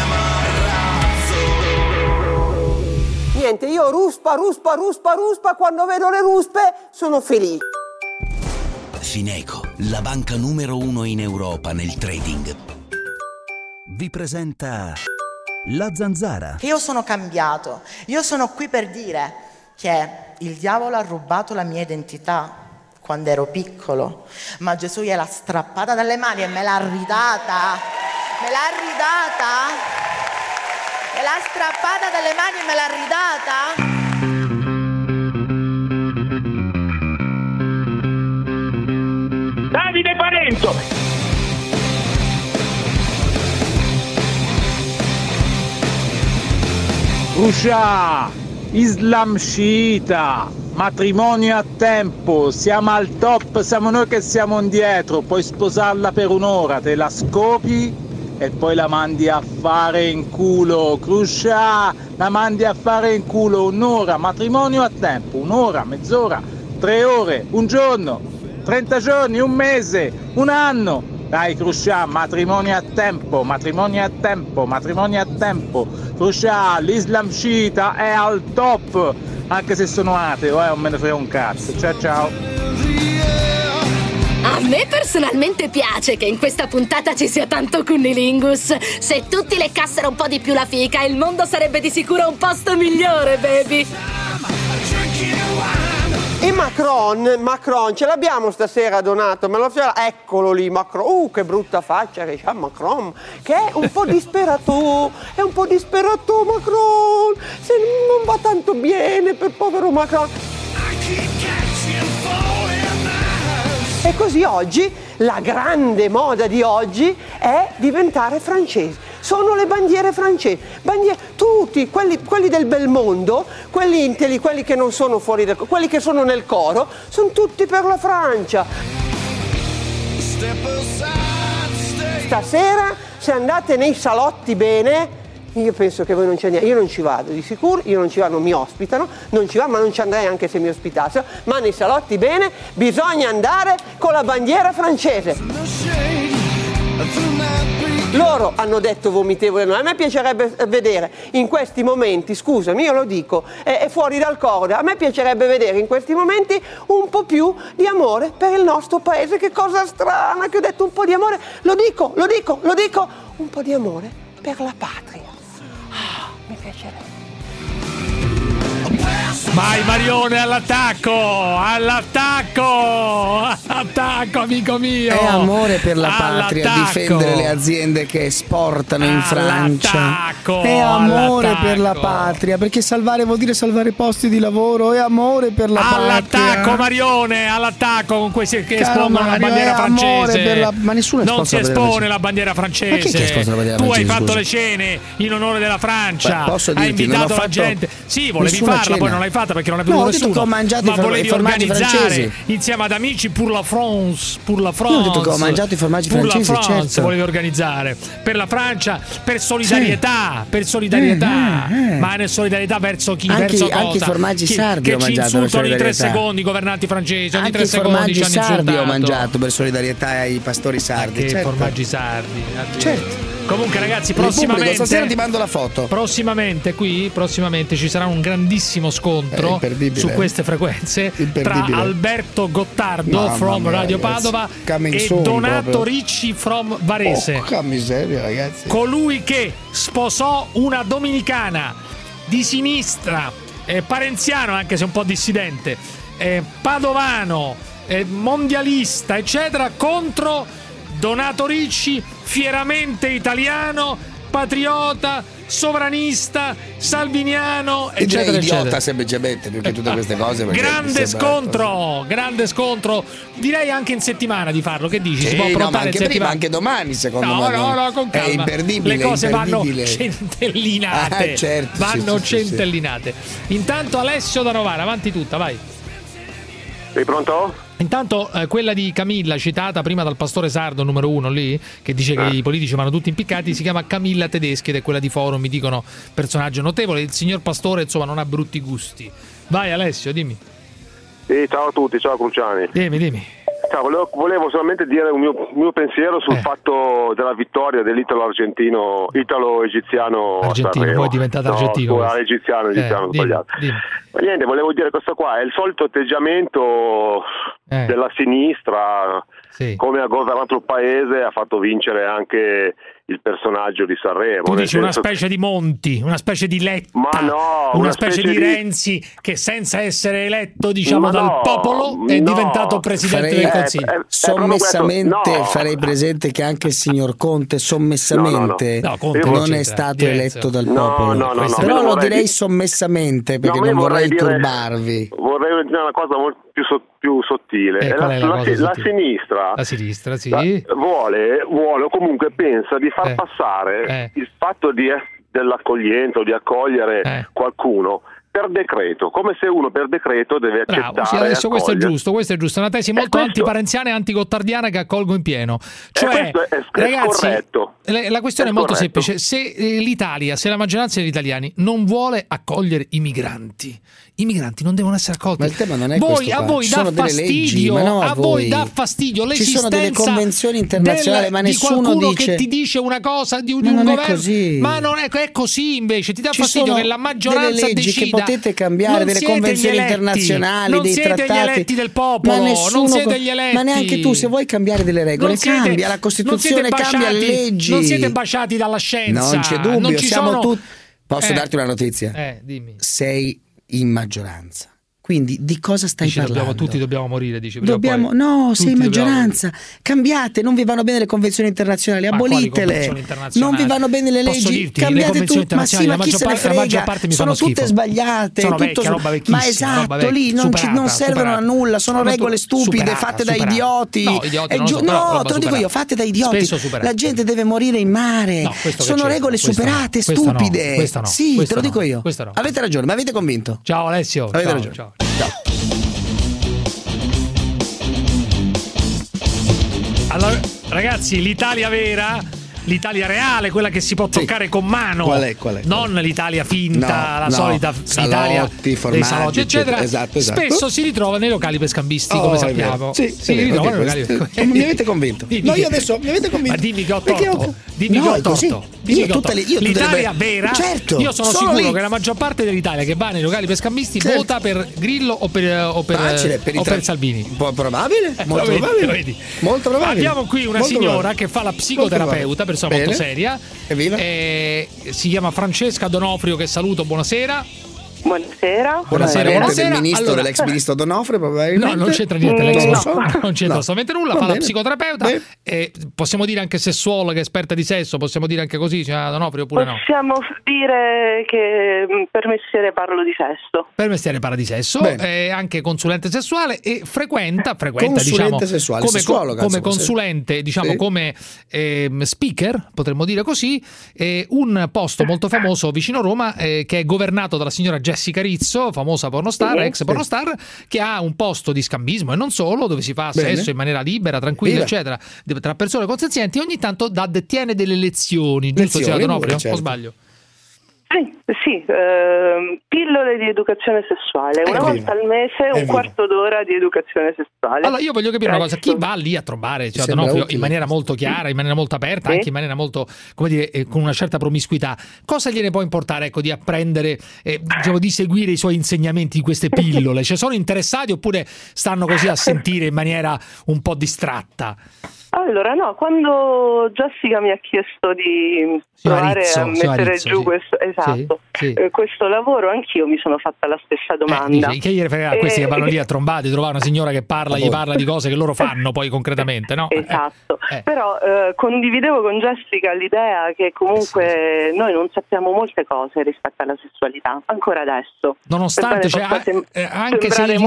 ma Niente, io ruspa, quando vedo le ruspe sono felice. Fineco, la banca numero 1 in Europa nel trading, vi presenta La Zanzara. Io sono cambiato, io sono qui per dire che il diavolo ha rubato la mia identità quando ero piccolo, ma Gesù gliel'ha strappata dalle mani e me l'ha ridata. Me l'ha strappata dalle mani e me l'ha ridata. Davide Parenzo. Ruscia, Islam sciita, matrimonio a tempo, siamo al top, siamo noi che siamo indietro, puoi sposarla per un'ora, te la scopi e poi la mandi a fare in culo. Cruscia, la mandi a fare in culo un'ora, matrimonio a tempo, un'ora, mezz'ora, 3 ore, un giorno, 30 giorni, un mese, un anno. Dai Cruscia, matrimonio a tempo. Cruscia, l'Islam sciita è al top, anche se sono ateo, non me ne frega un cazzo. Ciao. A me personalmente piace che in questa puntata ci sia tanto cunnilingus. Se tutti leccassero un po' di più la fica, il mondo sarebbe di sicuro un posto migliore, baby. E Macron, ce l'abbiamo stasera, Donato, eccolo lì, Macron, che brutta faccia che c'ha Macron, che è un po' disperato, Macron, se non va tanto bene per povero Macron. E così oggi, la grande moda di oggi è diventare francesi. Sono le bandiere francesi, tutti quelli del bel mondo, quelli che non sono fuori quelli che sono nel coro, sono tutti per la Francia. Stasera, se andate nei salotti bene, io penso che voi non c'è niente, io non ci vado di sicuro, non mi ospitano, non ci va, ma non ci andrei anche se mi ospitassero, ma nei salotti bene bisogna andare con la bandiera francese. Loro hanno detto vomitevole, a me piacerebbe vedere in questi momenti, scusami, io lo dico, è fuori dal coro, a me piacerebbe vedere in questi momenti un po' più di amore per il nostro paese. Che cosa strana che ho detto, un po' di amore, lo dico, un po' di amore per la patria. Mi piacerebbe. Vai Marione, all'attacco! All'attacco, amico mio. È amore per la patria, difendere le aziende che esportano in Francia. È amore per la patria, perché salvare vuol dire salvare posti di lavoro. È amore per la patria. All'attacco, Marione, all'attacco con questi che espongono la bandiera francese. Ma nessuno non si espone la bandiera francese. Ma chi è che espone la bandiera tu francese? Hai fatto le cene in onore della Francia. Posso dirti, hai invitato la gente. Sì, volevi farla, cena. poi non l'hai fatta perché non l'hai potuto nessuno. Che ho mangiato ma volevi organizzare francesi. insieme ad amici pour la France. Io ho detto che ho mangiato i formaggi francesi, la France, certo. Volevi organizzare per la Francia, per solidarietà, ma è solidarietà verso chi? Verso cosa? Anche i formaggi sardi che ho ci mangiato insultano ogni 3 solidarietà. secondi i governanti francesi, ogni Anche 3 i secondi formaggi ci hanno sardi insultato. ho mangiato per solidarietà ai pastori sardi. Anche certo. formaggi sardi. Certo. Comunque ragazzi, prossimamente stasera ti mando la foto. Prossimamente ci sarà un grandissimo scontro su queste frequenze tra Alberto Gottardo from Radio Padova e Donato Ricci from Varese. Porca miseria, ragazzi. Colui che sposò una dominicana di sinistra, parenziano anche se un po' dissidente, padovano, mondialista, eccetera, contro Donato Ricci, fieramente italiano, patriota, sovranista, salviniano, eccetera, idiota eccetera. semplicemente, più che tutte queste cose. Grande scontro. Direi anche in settimana di farlo. Che dici? Si può affrontare anche prima, anche domani, secondo me. No, con calma. È imperdibile. Le cose vanno centellinate. Certo, vanno sì. centellinate. Intanto Alessio da Novara, avanti tutta, vai. Sei pronto? Intanto quella di Camilla, citata prima dal pastore sardo numero 1 lì, che dice che i politici vanno tutti impiccati, si chiama Camilla Tedeschi ed è quella di Forum, mi dicono personaggio notevole. Il signor pastore insomma non ha brutti gusti. Vai Alessio, dimmi. Sì, ciao a tutti, ciao Cruciani. Dimmi. Ciao, volevo solamente dire un mio pensiero sul fatto della vittoria dell'italo-egiziano Argentino, poi è diventato argentino. No, egiziano, sbagliato. Ma niente, volevo dire questo qua, è il solito atteggiamento della sinistra, come ha governato il paese, ha fatto vincere anche il personaggio di Sanremo. Tu dici una specie di Monti, una specie di Letta, una specie di Renzi che senza essere eletto dal popolo è diventato presidente del Consiglio. Sommessamente farei presente che anche il signor Conte sommessamente Conte non è stato eletto dal popolo. Però lo direi sommessamente perché non vorrei turbarvi. Vorrei dire una cosa molto più sottile. La sinistra vuole o comunque pensa di far passare il fatto dell'accoglienza o di accogliere qualcuno per decreto, come se uno per decreto deve accettare. Bravo, sì, adesso questo è giusto, è una tesi molto antiparenziana e antigottardiana che accolgo in pieno. Cioè, ragazzi, corretto. La questione è molto semplice. Se la maggioranza degli italiani non vuole accogliere i migranti non devono essere accolti. Ma il tema non è questo. A voi dà fastidio, a voi dà fastidio l'esistenza. Ci sono delle convenzioni internazionali, ma nessuno di qualcuno dice che ti dice una cosa di un non governo. È così. Ma non è così invece. Ti dà fastidio che la maggioranza delle leggi decida. Che potete cambiare, delle convenzioni internazionali, dei trattati. Non siete gli eletti del popolo, non siete gli eletti. Ma neanche tu, se vuoi cambiare delle regole, cambia la Costituzione, cambia le leggi. Non siete baciati dalla scienza. Non c'è dubbio, siamo tutti. Posso darti una notizia? Dimmi. Sei in maggioranza. Quindi di cosa stai parlando? Tutti dobbiamo morire, dice. No, sei in maggioranza. Cambiate, non vi vanno bene le convenzioni internazionali, abolitele. Non vi vanno bene le leggi, cambiate tutto. Ma sì, ma chi se ne frega? Sono tutte sbagliate. Ma esatto, lì non servono a nulla, sono regole stupide fatte da idioti. No, te lo dico io, fatte da idioti. La gente deve morire in mare. Sono regole superate, stupide. Sì, te lo dico io. Avete ragione, mi avete convinto. Ciao Alessio. Avete ragione. Ciao. Allora, ragazzi, l'Italia vera, l'Italia reale, quella che si può toccare con mano. Qual è? Non l'Italia finta, solita Italia dei salotti, eccetera. Esatto. Spesso si ritrova nei locali per scambisti, come sappiamo. Si ritrova nei locali. Mi avete convinto. Io adesso mi avete convinto. Ma dimmi che ho torto. Dimmi che ho torto. L'Italia vera. Certo. Io sono sicuro che la maggior parte dell'Italia che va nei locali per scambisti vota per Grillo o per Salvini. Probabile. Molto probabile. Molto probabile. Abbiamo qui una signora che fa la psicoterapeuta, persona molto seria. Evviva. Si chiama Francesca Donofrio, che saluto, buonasera. Buonasera. Buonasera. Il ministro, dell'ex ministro D'Onofrio, probabilmente. No, non c'entra niente, non c'entra assolutamente nulla, fa la psicoterapeuta. Possiamo dire anche sessuologa, esperta di sesso, possiamo dire anche così, signora D'Onofrio, oppure no? Possiamo dire che per mestiere parlo di sesso. Per mestiere parla di sesso, è anche consulente sessuale e frequenta consulente diciamo, sessuale, come consulente, diciamo come speaker, potremmo dire così, un posto molto famoso vicino Roma che è governato dalla signora Jessica Rizzo, famosa pornostar, ex pornostar, che ha un posto di scambismo e non solo, dove si fa sesso in maniera libera, tranquilla, eccetera, tra persone consenzienti, e ogni tanto tiene delle lezioni, giusto, signora D'Onofrio? O sbaglio? Sì, pillole di educazione sessuale, una volta al mese, un quarto d'ora di educazione sessuale. Allora io voglio capire una cosa, chi va lì a trovare D'Onofrio in maniera molto chiara, in maniera molto aperta, anche in maniera molto, come dire, con una certa promiscuità, cosa gliene può importare, ecco, di apprendere, diciamo, di seguire i suoi insegnamenti di queste pillole? Cioè, sono interessati oppure stanno così a sentire in maniera un po' distratta? Allora no, quando Jessica mi ha chiesto di provare a mettere giù questo, questo lavoro, anch'io mi sono fatta la stessa domanda. Che gli frega a questi che vanno lì a trombati, trovare una signora che gli parla di cose che loro fanno poi concretamente, no? Esatto, però condividevo con Jessica l'idea che comunque noi non sappiamo molte cose rispetto alla sessualità, ancora adesso. Nonostante, anche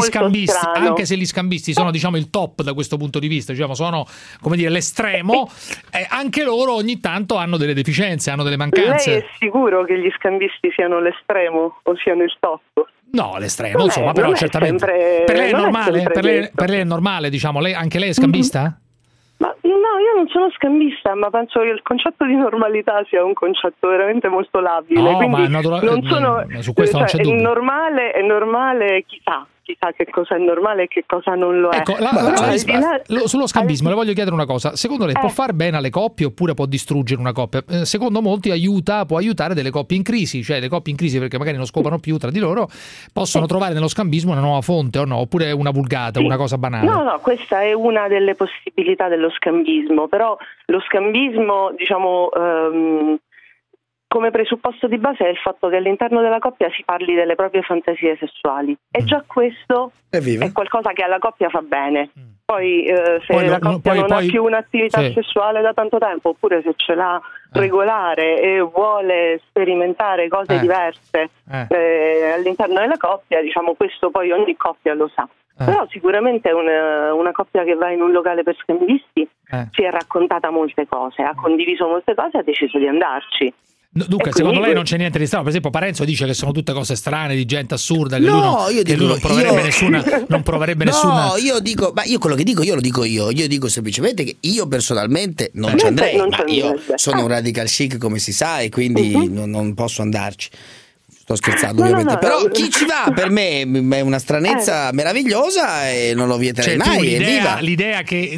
se gli scambisti sono, diciamo, il top da questo punto di vista, diciamo, sono, come dire, l'estremo, anche loro ogni tanto hanno delle deficienze, hanno delle mancanze. Lei è sicuro che gli scambisti siano l'estremo o siano il top? No, l'estremo, insomma, però certamente. Per lei è normale? Per lei è normale, diciamo, anche lei è scambista? Ma no, io non sono scambista, ma penso che il concetto di normalità sia un concetto veramente molto labile. No, quindi ma non sono, su questo non c'è dubbio. È normale, chissà che cosa è normale e che cosa non lo è. Ecco, sullo scambismo le voglio chiedere una cosa. Secondo lei può far bene alle coppie oppure può distruggere una coppia? Secondo molti può aiutare delle coppie in crisi, cioè le coppie in crisi perché magari non scopano più tra di loro, possono trovare nello scambismo una nuova fonte o no? Oppure una vulgata, una cosa banale? No, questa è una delle possibilità dello scambismo, però lo scambismo, diciamo, come presupposto di base è il fatto che all'interno della coppia si parli delle proprie fantasie sessuali e già questo è qualcosa che alla coppia fa bene. Poi la coppia non ha più un'attività sessuale da tanto tempo, oppure se ce l'ha regolare e vuole sperimentare cose diverse all'interno della coppia, diciamo, questo poi ogni coppia lo sa. Però sicuramente una coppia che va in un locale per scambisti si è raccontata molte cose, ha condiviso molte cose e ha deciso di andarci. Dunque, secondo lei non c'è niente di strano? Per esempio, Parenzo dice che sono tutte cose strane, di gente assurda, che lui non proverebbe nessuna. No, io dico, ma io quello che dico io lo dico io. Io dico semplicemente che io personalmente non ci andrei. Io sono un radical chic, come si sa, e quindi non posso andarci. Sto scherzando, ovviamente. Però chi ci va per me è una stranezza meravigliosa e non lo vieterei mai. L'idea che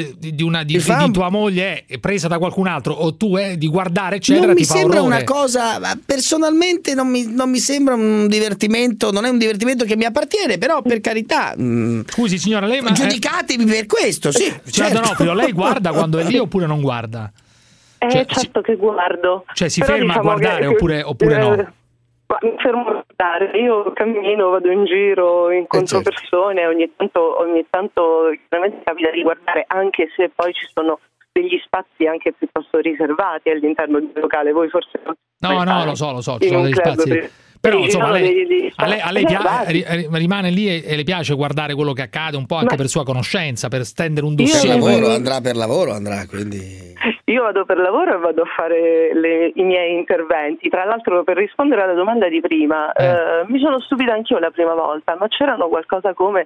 di tua moglie è presa da qualcun altro o tu di guardare, eccetera, non ti mi fa sembra orrore. Una cosa, personalmente non mi sembra un divertimento, non è un divertimento che mi appartiene, però per carità. Scusi signora, lei giudicatemi per questo, sì. Certo. D'Onofrio, lei guarda quando è lì oppure non guarda? Certo che guardo. Cioè si ferma a guardare oppure no? Ma mi fermo a guardare, io cammino, vado in giro, incontro persone, ogni tanto chiaramente capita di guardare, anche se poi ci sono degli spazi anche piuttosto riservati all'interno del locale. Voi forse no, lo so, ci sono degli spazi. Però insomma a lei rimane lì e le piace guardare quello che accade un po' anche per sua conoscenza, per stendere un dossier. Andrà, quindi io vado per lavoro e vado a fare i miei interventi. Tra l'altro, per rispondere alla domanda di prima, mi sono stupita anch'io la prima volta, ma c'erano qualcosa come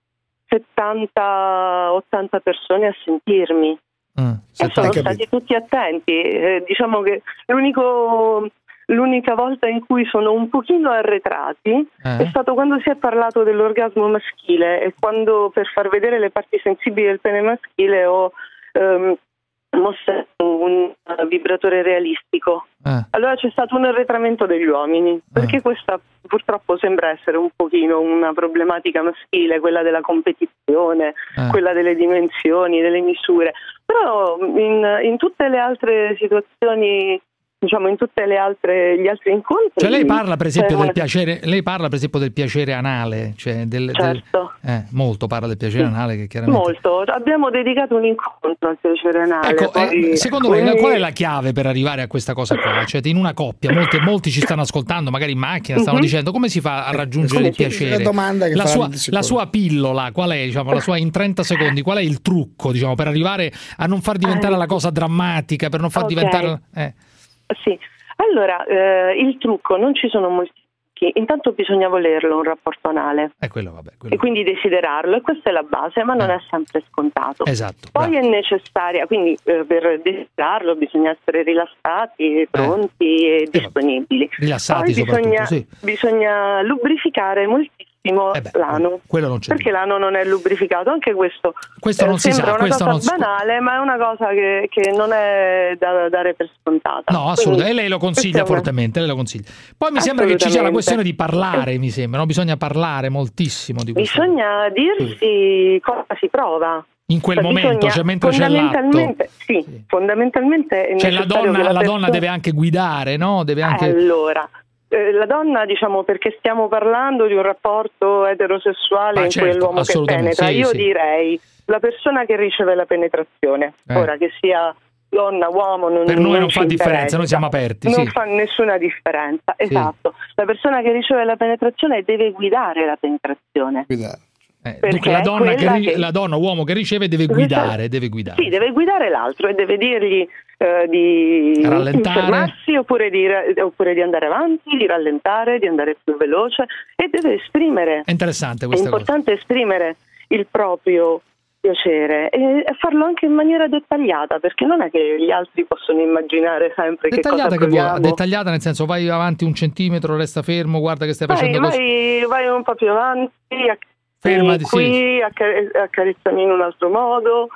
70-80 persone a sentirmi e sono stati tutti attenti. Diciamo che l'unica volta in cui sono un pochino arretrati è stato quando si è parlato dell'orgasmo maschile e quando, per far vedere le parti sensibili del pene maschile, ho mostrato un vibratore realistico. Allora c'è stato un arretramento degli uomini, perché questa purtroppo sembra essere un pochino una problematica maschile, quella della competizione, quella delle dimensioni, delle misure. Però in tutte le altre situazioni diciamo in tutte gli altri incontri. Cioè lei parla per esempio del piacere, del piacere anale, cioè certo. Molto parla del piacere anale, che chiaramente molto. Abbiamo dedicato un incontro al piacere anale. Ecco, secondo lei qual è la chiave per arrivare a questa cosa qua? Cioè in una coppia, molti ci stanno ascoltando, magari in macchina stanno dicendo come si fa a raggiungere il piacere? La sua pillola, qual è, diciamo, la sua in 30 secondi, qual è il trucco, diciamo, per arrivare a non far diventare la cosa drammatica, per non far diventare Sì, allora il trucco, non ci sono molti trucchi, intanto bisogna volerlo un rapporto anale e quindi desiderarlo, e questa è la base, ma non è sempre scontato. Esatto. Poi è necessaria, quindi per desiderarlo bisogna essere rilassati, pronti e disponibili. Rilassati. Poi bisogna lubrificare moltissimo l'ano, perché l'ano non è lubrificato, anche questo non sembra una cosa banale, ma è una cosa che non è da dare per scontata. No, assolutamente, e lei lo consiglia fortemente, Poi mi sembra che ci sia la questione di parlare, mi sembra, no? Bisogna parlare moltissimo di questo. Bisogna dirsi cosa si prova in quel momento, cioè mentre c'è l'atto. Fondamentalmente cioè la donna deve anche guidare, no? Deve anche la donna, diciamo, perché stiamo parlando di un rapporto eterosessuale quell'uomo che penetra, direi la persona che riceve la penetrazione, ora che sia donna, uomo, per noi non fa differenza, noi siamo aperti. Non fa nessuna differenza, esatto. La persona che riceve la penetrazione deve guidare la penetrazione. Dunque la donna, uomo che riceve deve guidare. Sì, deve guidare l'altro e deve dirgli di fermarsi oppure di andare avanti, di rallentare, di andare più veloce, e deve esprimere. È interessante questa cosa. È importante esprimere il proprio piacere e farlo anche in maniera dettagliata, perché non è che gli altri possono immaginare sempre dettagliata, che cosa proviamo. Dettagliata nel senso, vai avanti un centimetro, resta fermo, guarda che stai facendo così. Vai un po' più avanti, fermati qui, accarezzami in un altro modo.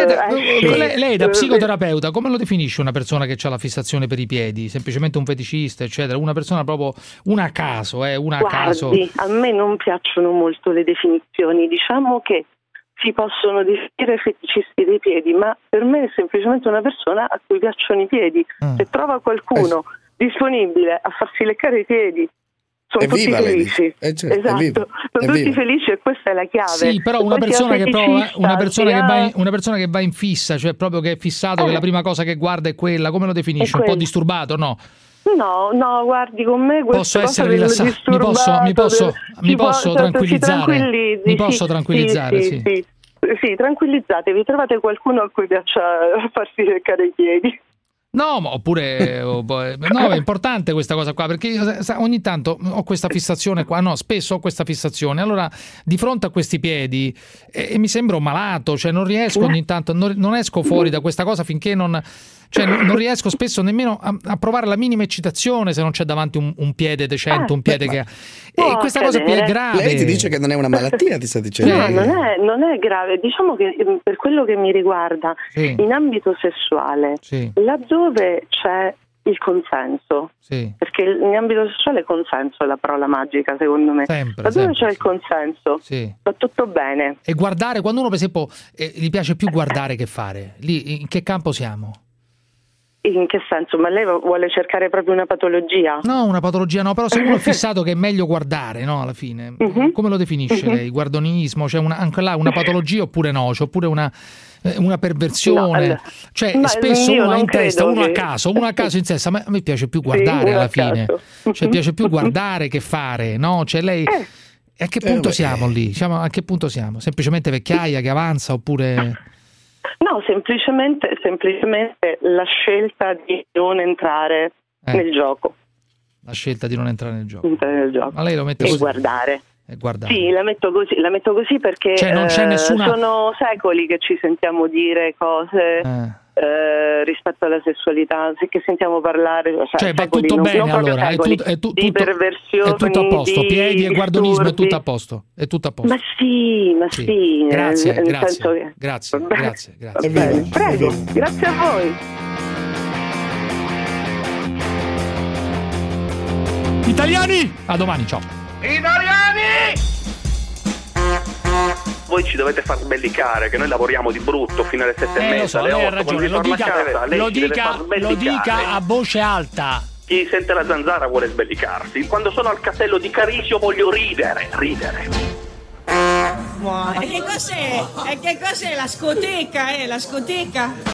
Lei da psicoterapeuta come lo definisce una persona che ha la fissazione per i piedi? Semplicemente un feticista, eccetera? Una persona proprio a caso, caso? A me non piacciono molto le definizioni, diciamo che si possono definire feticisti dei piedi, ma per me è semplicemente una persona a cui piacciono i piedi. Se trova qualcuno disponibile a farsi leccare i piedi, sono tutti felici. Esatto, sono tutti felici, e questa è la chiave. Sì, però una persona che va in fissa, cioè proprio che è fissato, che la prima cosa che guarda è quella, come lo definisce? Un po' disturbato, no? No, guardi, con me posso essere rilassato, mi posso tranquillizzare. Mi posso tranquillizzare, sì, tranquillizzatevi, trovate qualcuno a cui piaccia farsi leccare i piedi. No, ma oppure no, è importante questa cosa qua, perché io ogni tanto ho questa fissazione qua, spesso ho questa fissazione, allora di fronte a questi piedi mi sembro malato, cioè non riesco ogni tanto, non esco fuori da questa cosa finché non riesco spesso nemmeno a provare la minima eccitazione se non c'è davanti un piede decente, un piede che ha. E questa cosa qui è grave. Lei ti dice che non è una malattia, ti sta dicendo? No, non è grave. Diciamo che per quello che mi riguarda, in ambito sessuale, laddove c'è il consenso, perché in ambito sessuale il consenso è la parola magica, secondo me. Laddove c'è il consenso, va tutto bene. E guardare, quando uno per esempio gli piace più guardare che fare, lì in che campo siamo? In che senso? Ma lei vuole cercare proprio una patologia? No, una patologia no, però se uno è fissato che è meglio guardare, no, alla fine. Come lo definisce lei? Guardonismo? C'è anche là una patologia oppure no? C'è oppure una perversione? Spesso uno ha in testa, uno a caso in testa, ma a me piace più guardare alla fine. Cioè piace più guardare che fare, no? Cioè lei... A che punto siamo lì? Diciamo, a che punto siamo? Semplicemente vecchiaia che avanza oppure... No, semplicemente la scelta di non entrare nel gioco. La scelta di non entrare nel gioco. Ma lei lo mette così? Guardare. Sì, la metto così perché non c'è nessuna... sono secoli che ci sentiamo dire cose rispetto alla sessualità, che sentiamo parlare. Cioè va tutto bene allora, di perversioni, è tutto a posto, piedi e guardonismo è tutto a posto. È tutto a posto. Ma sì. Grazie. Bene, prego, grazie a voi. Italiani, a domani, ciao. Italiani! voi ci dovete far sbellicare, che noi lavoriamo di brutto fino alle 7:30, alle 8. Ha ragione, lo dica a voce alta. Chi sente la zanzara vuole sbellicarsi. Quando sono al castello di Carisio voglio ridere. E che cos'è? La scoteca, la scoteca?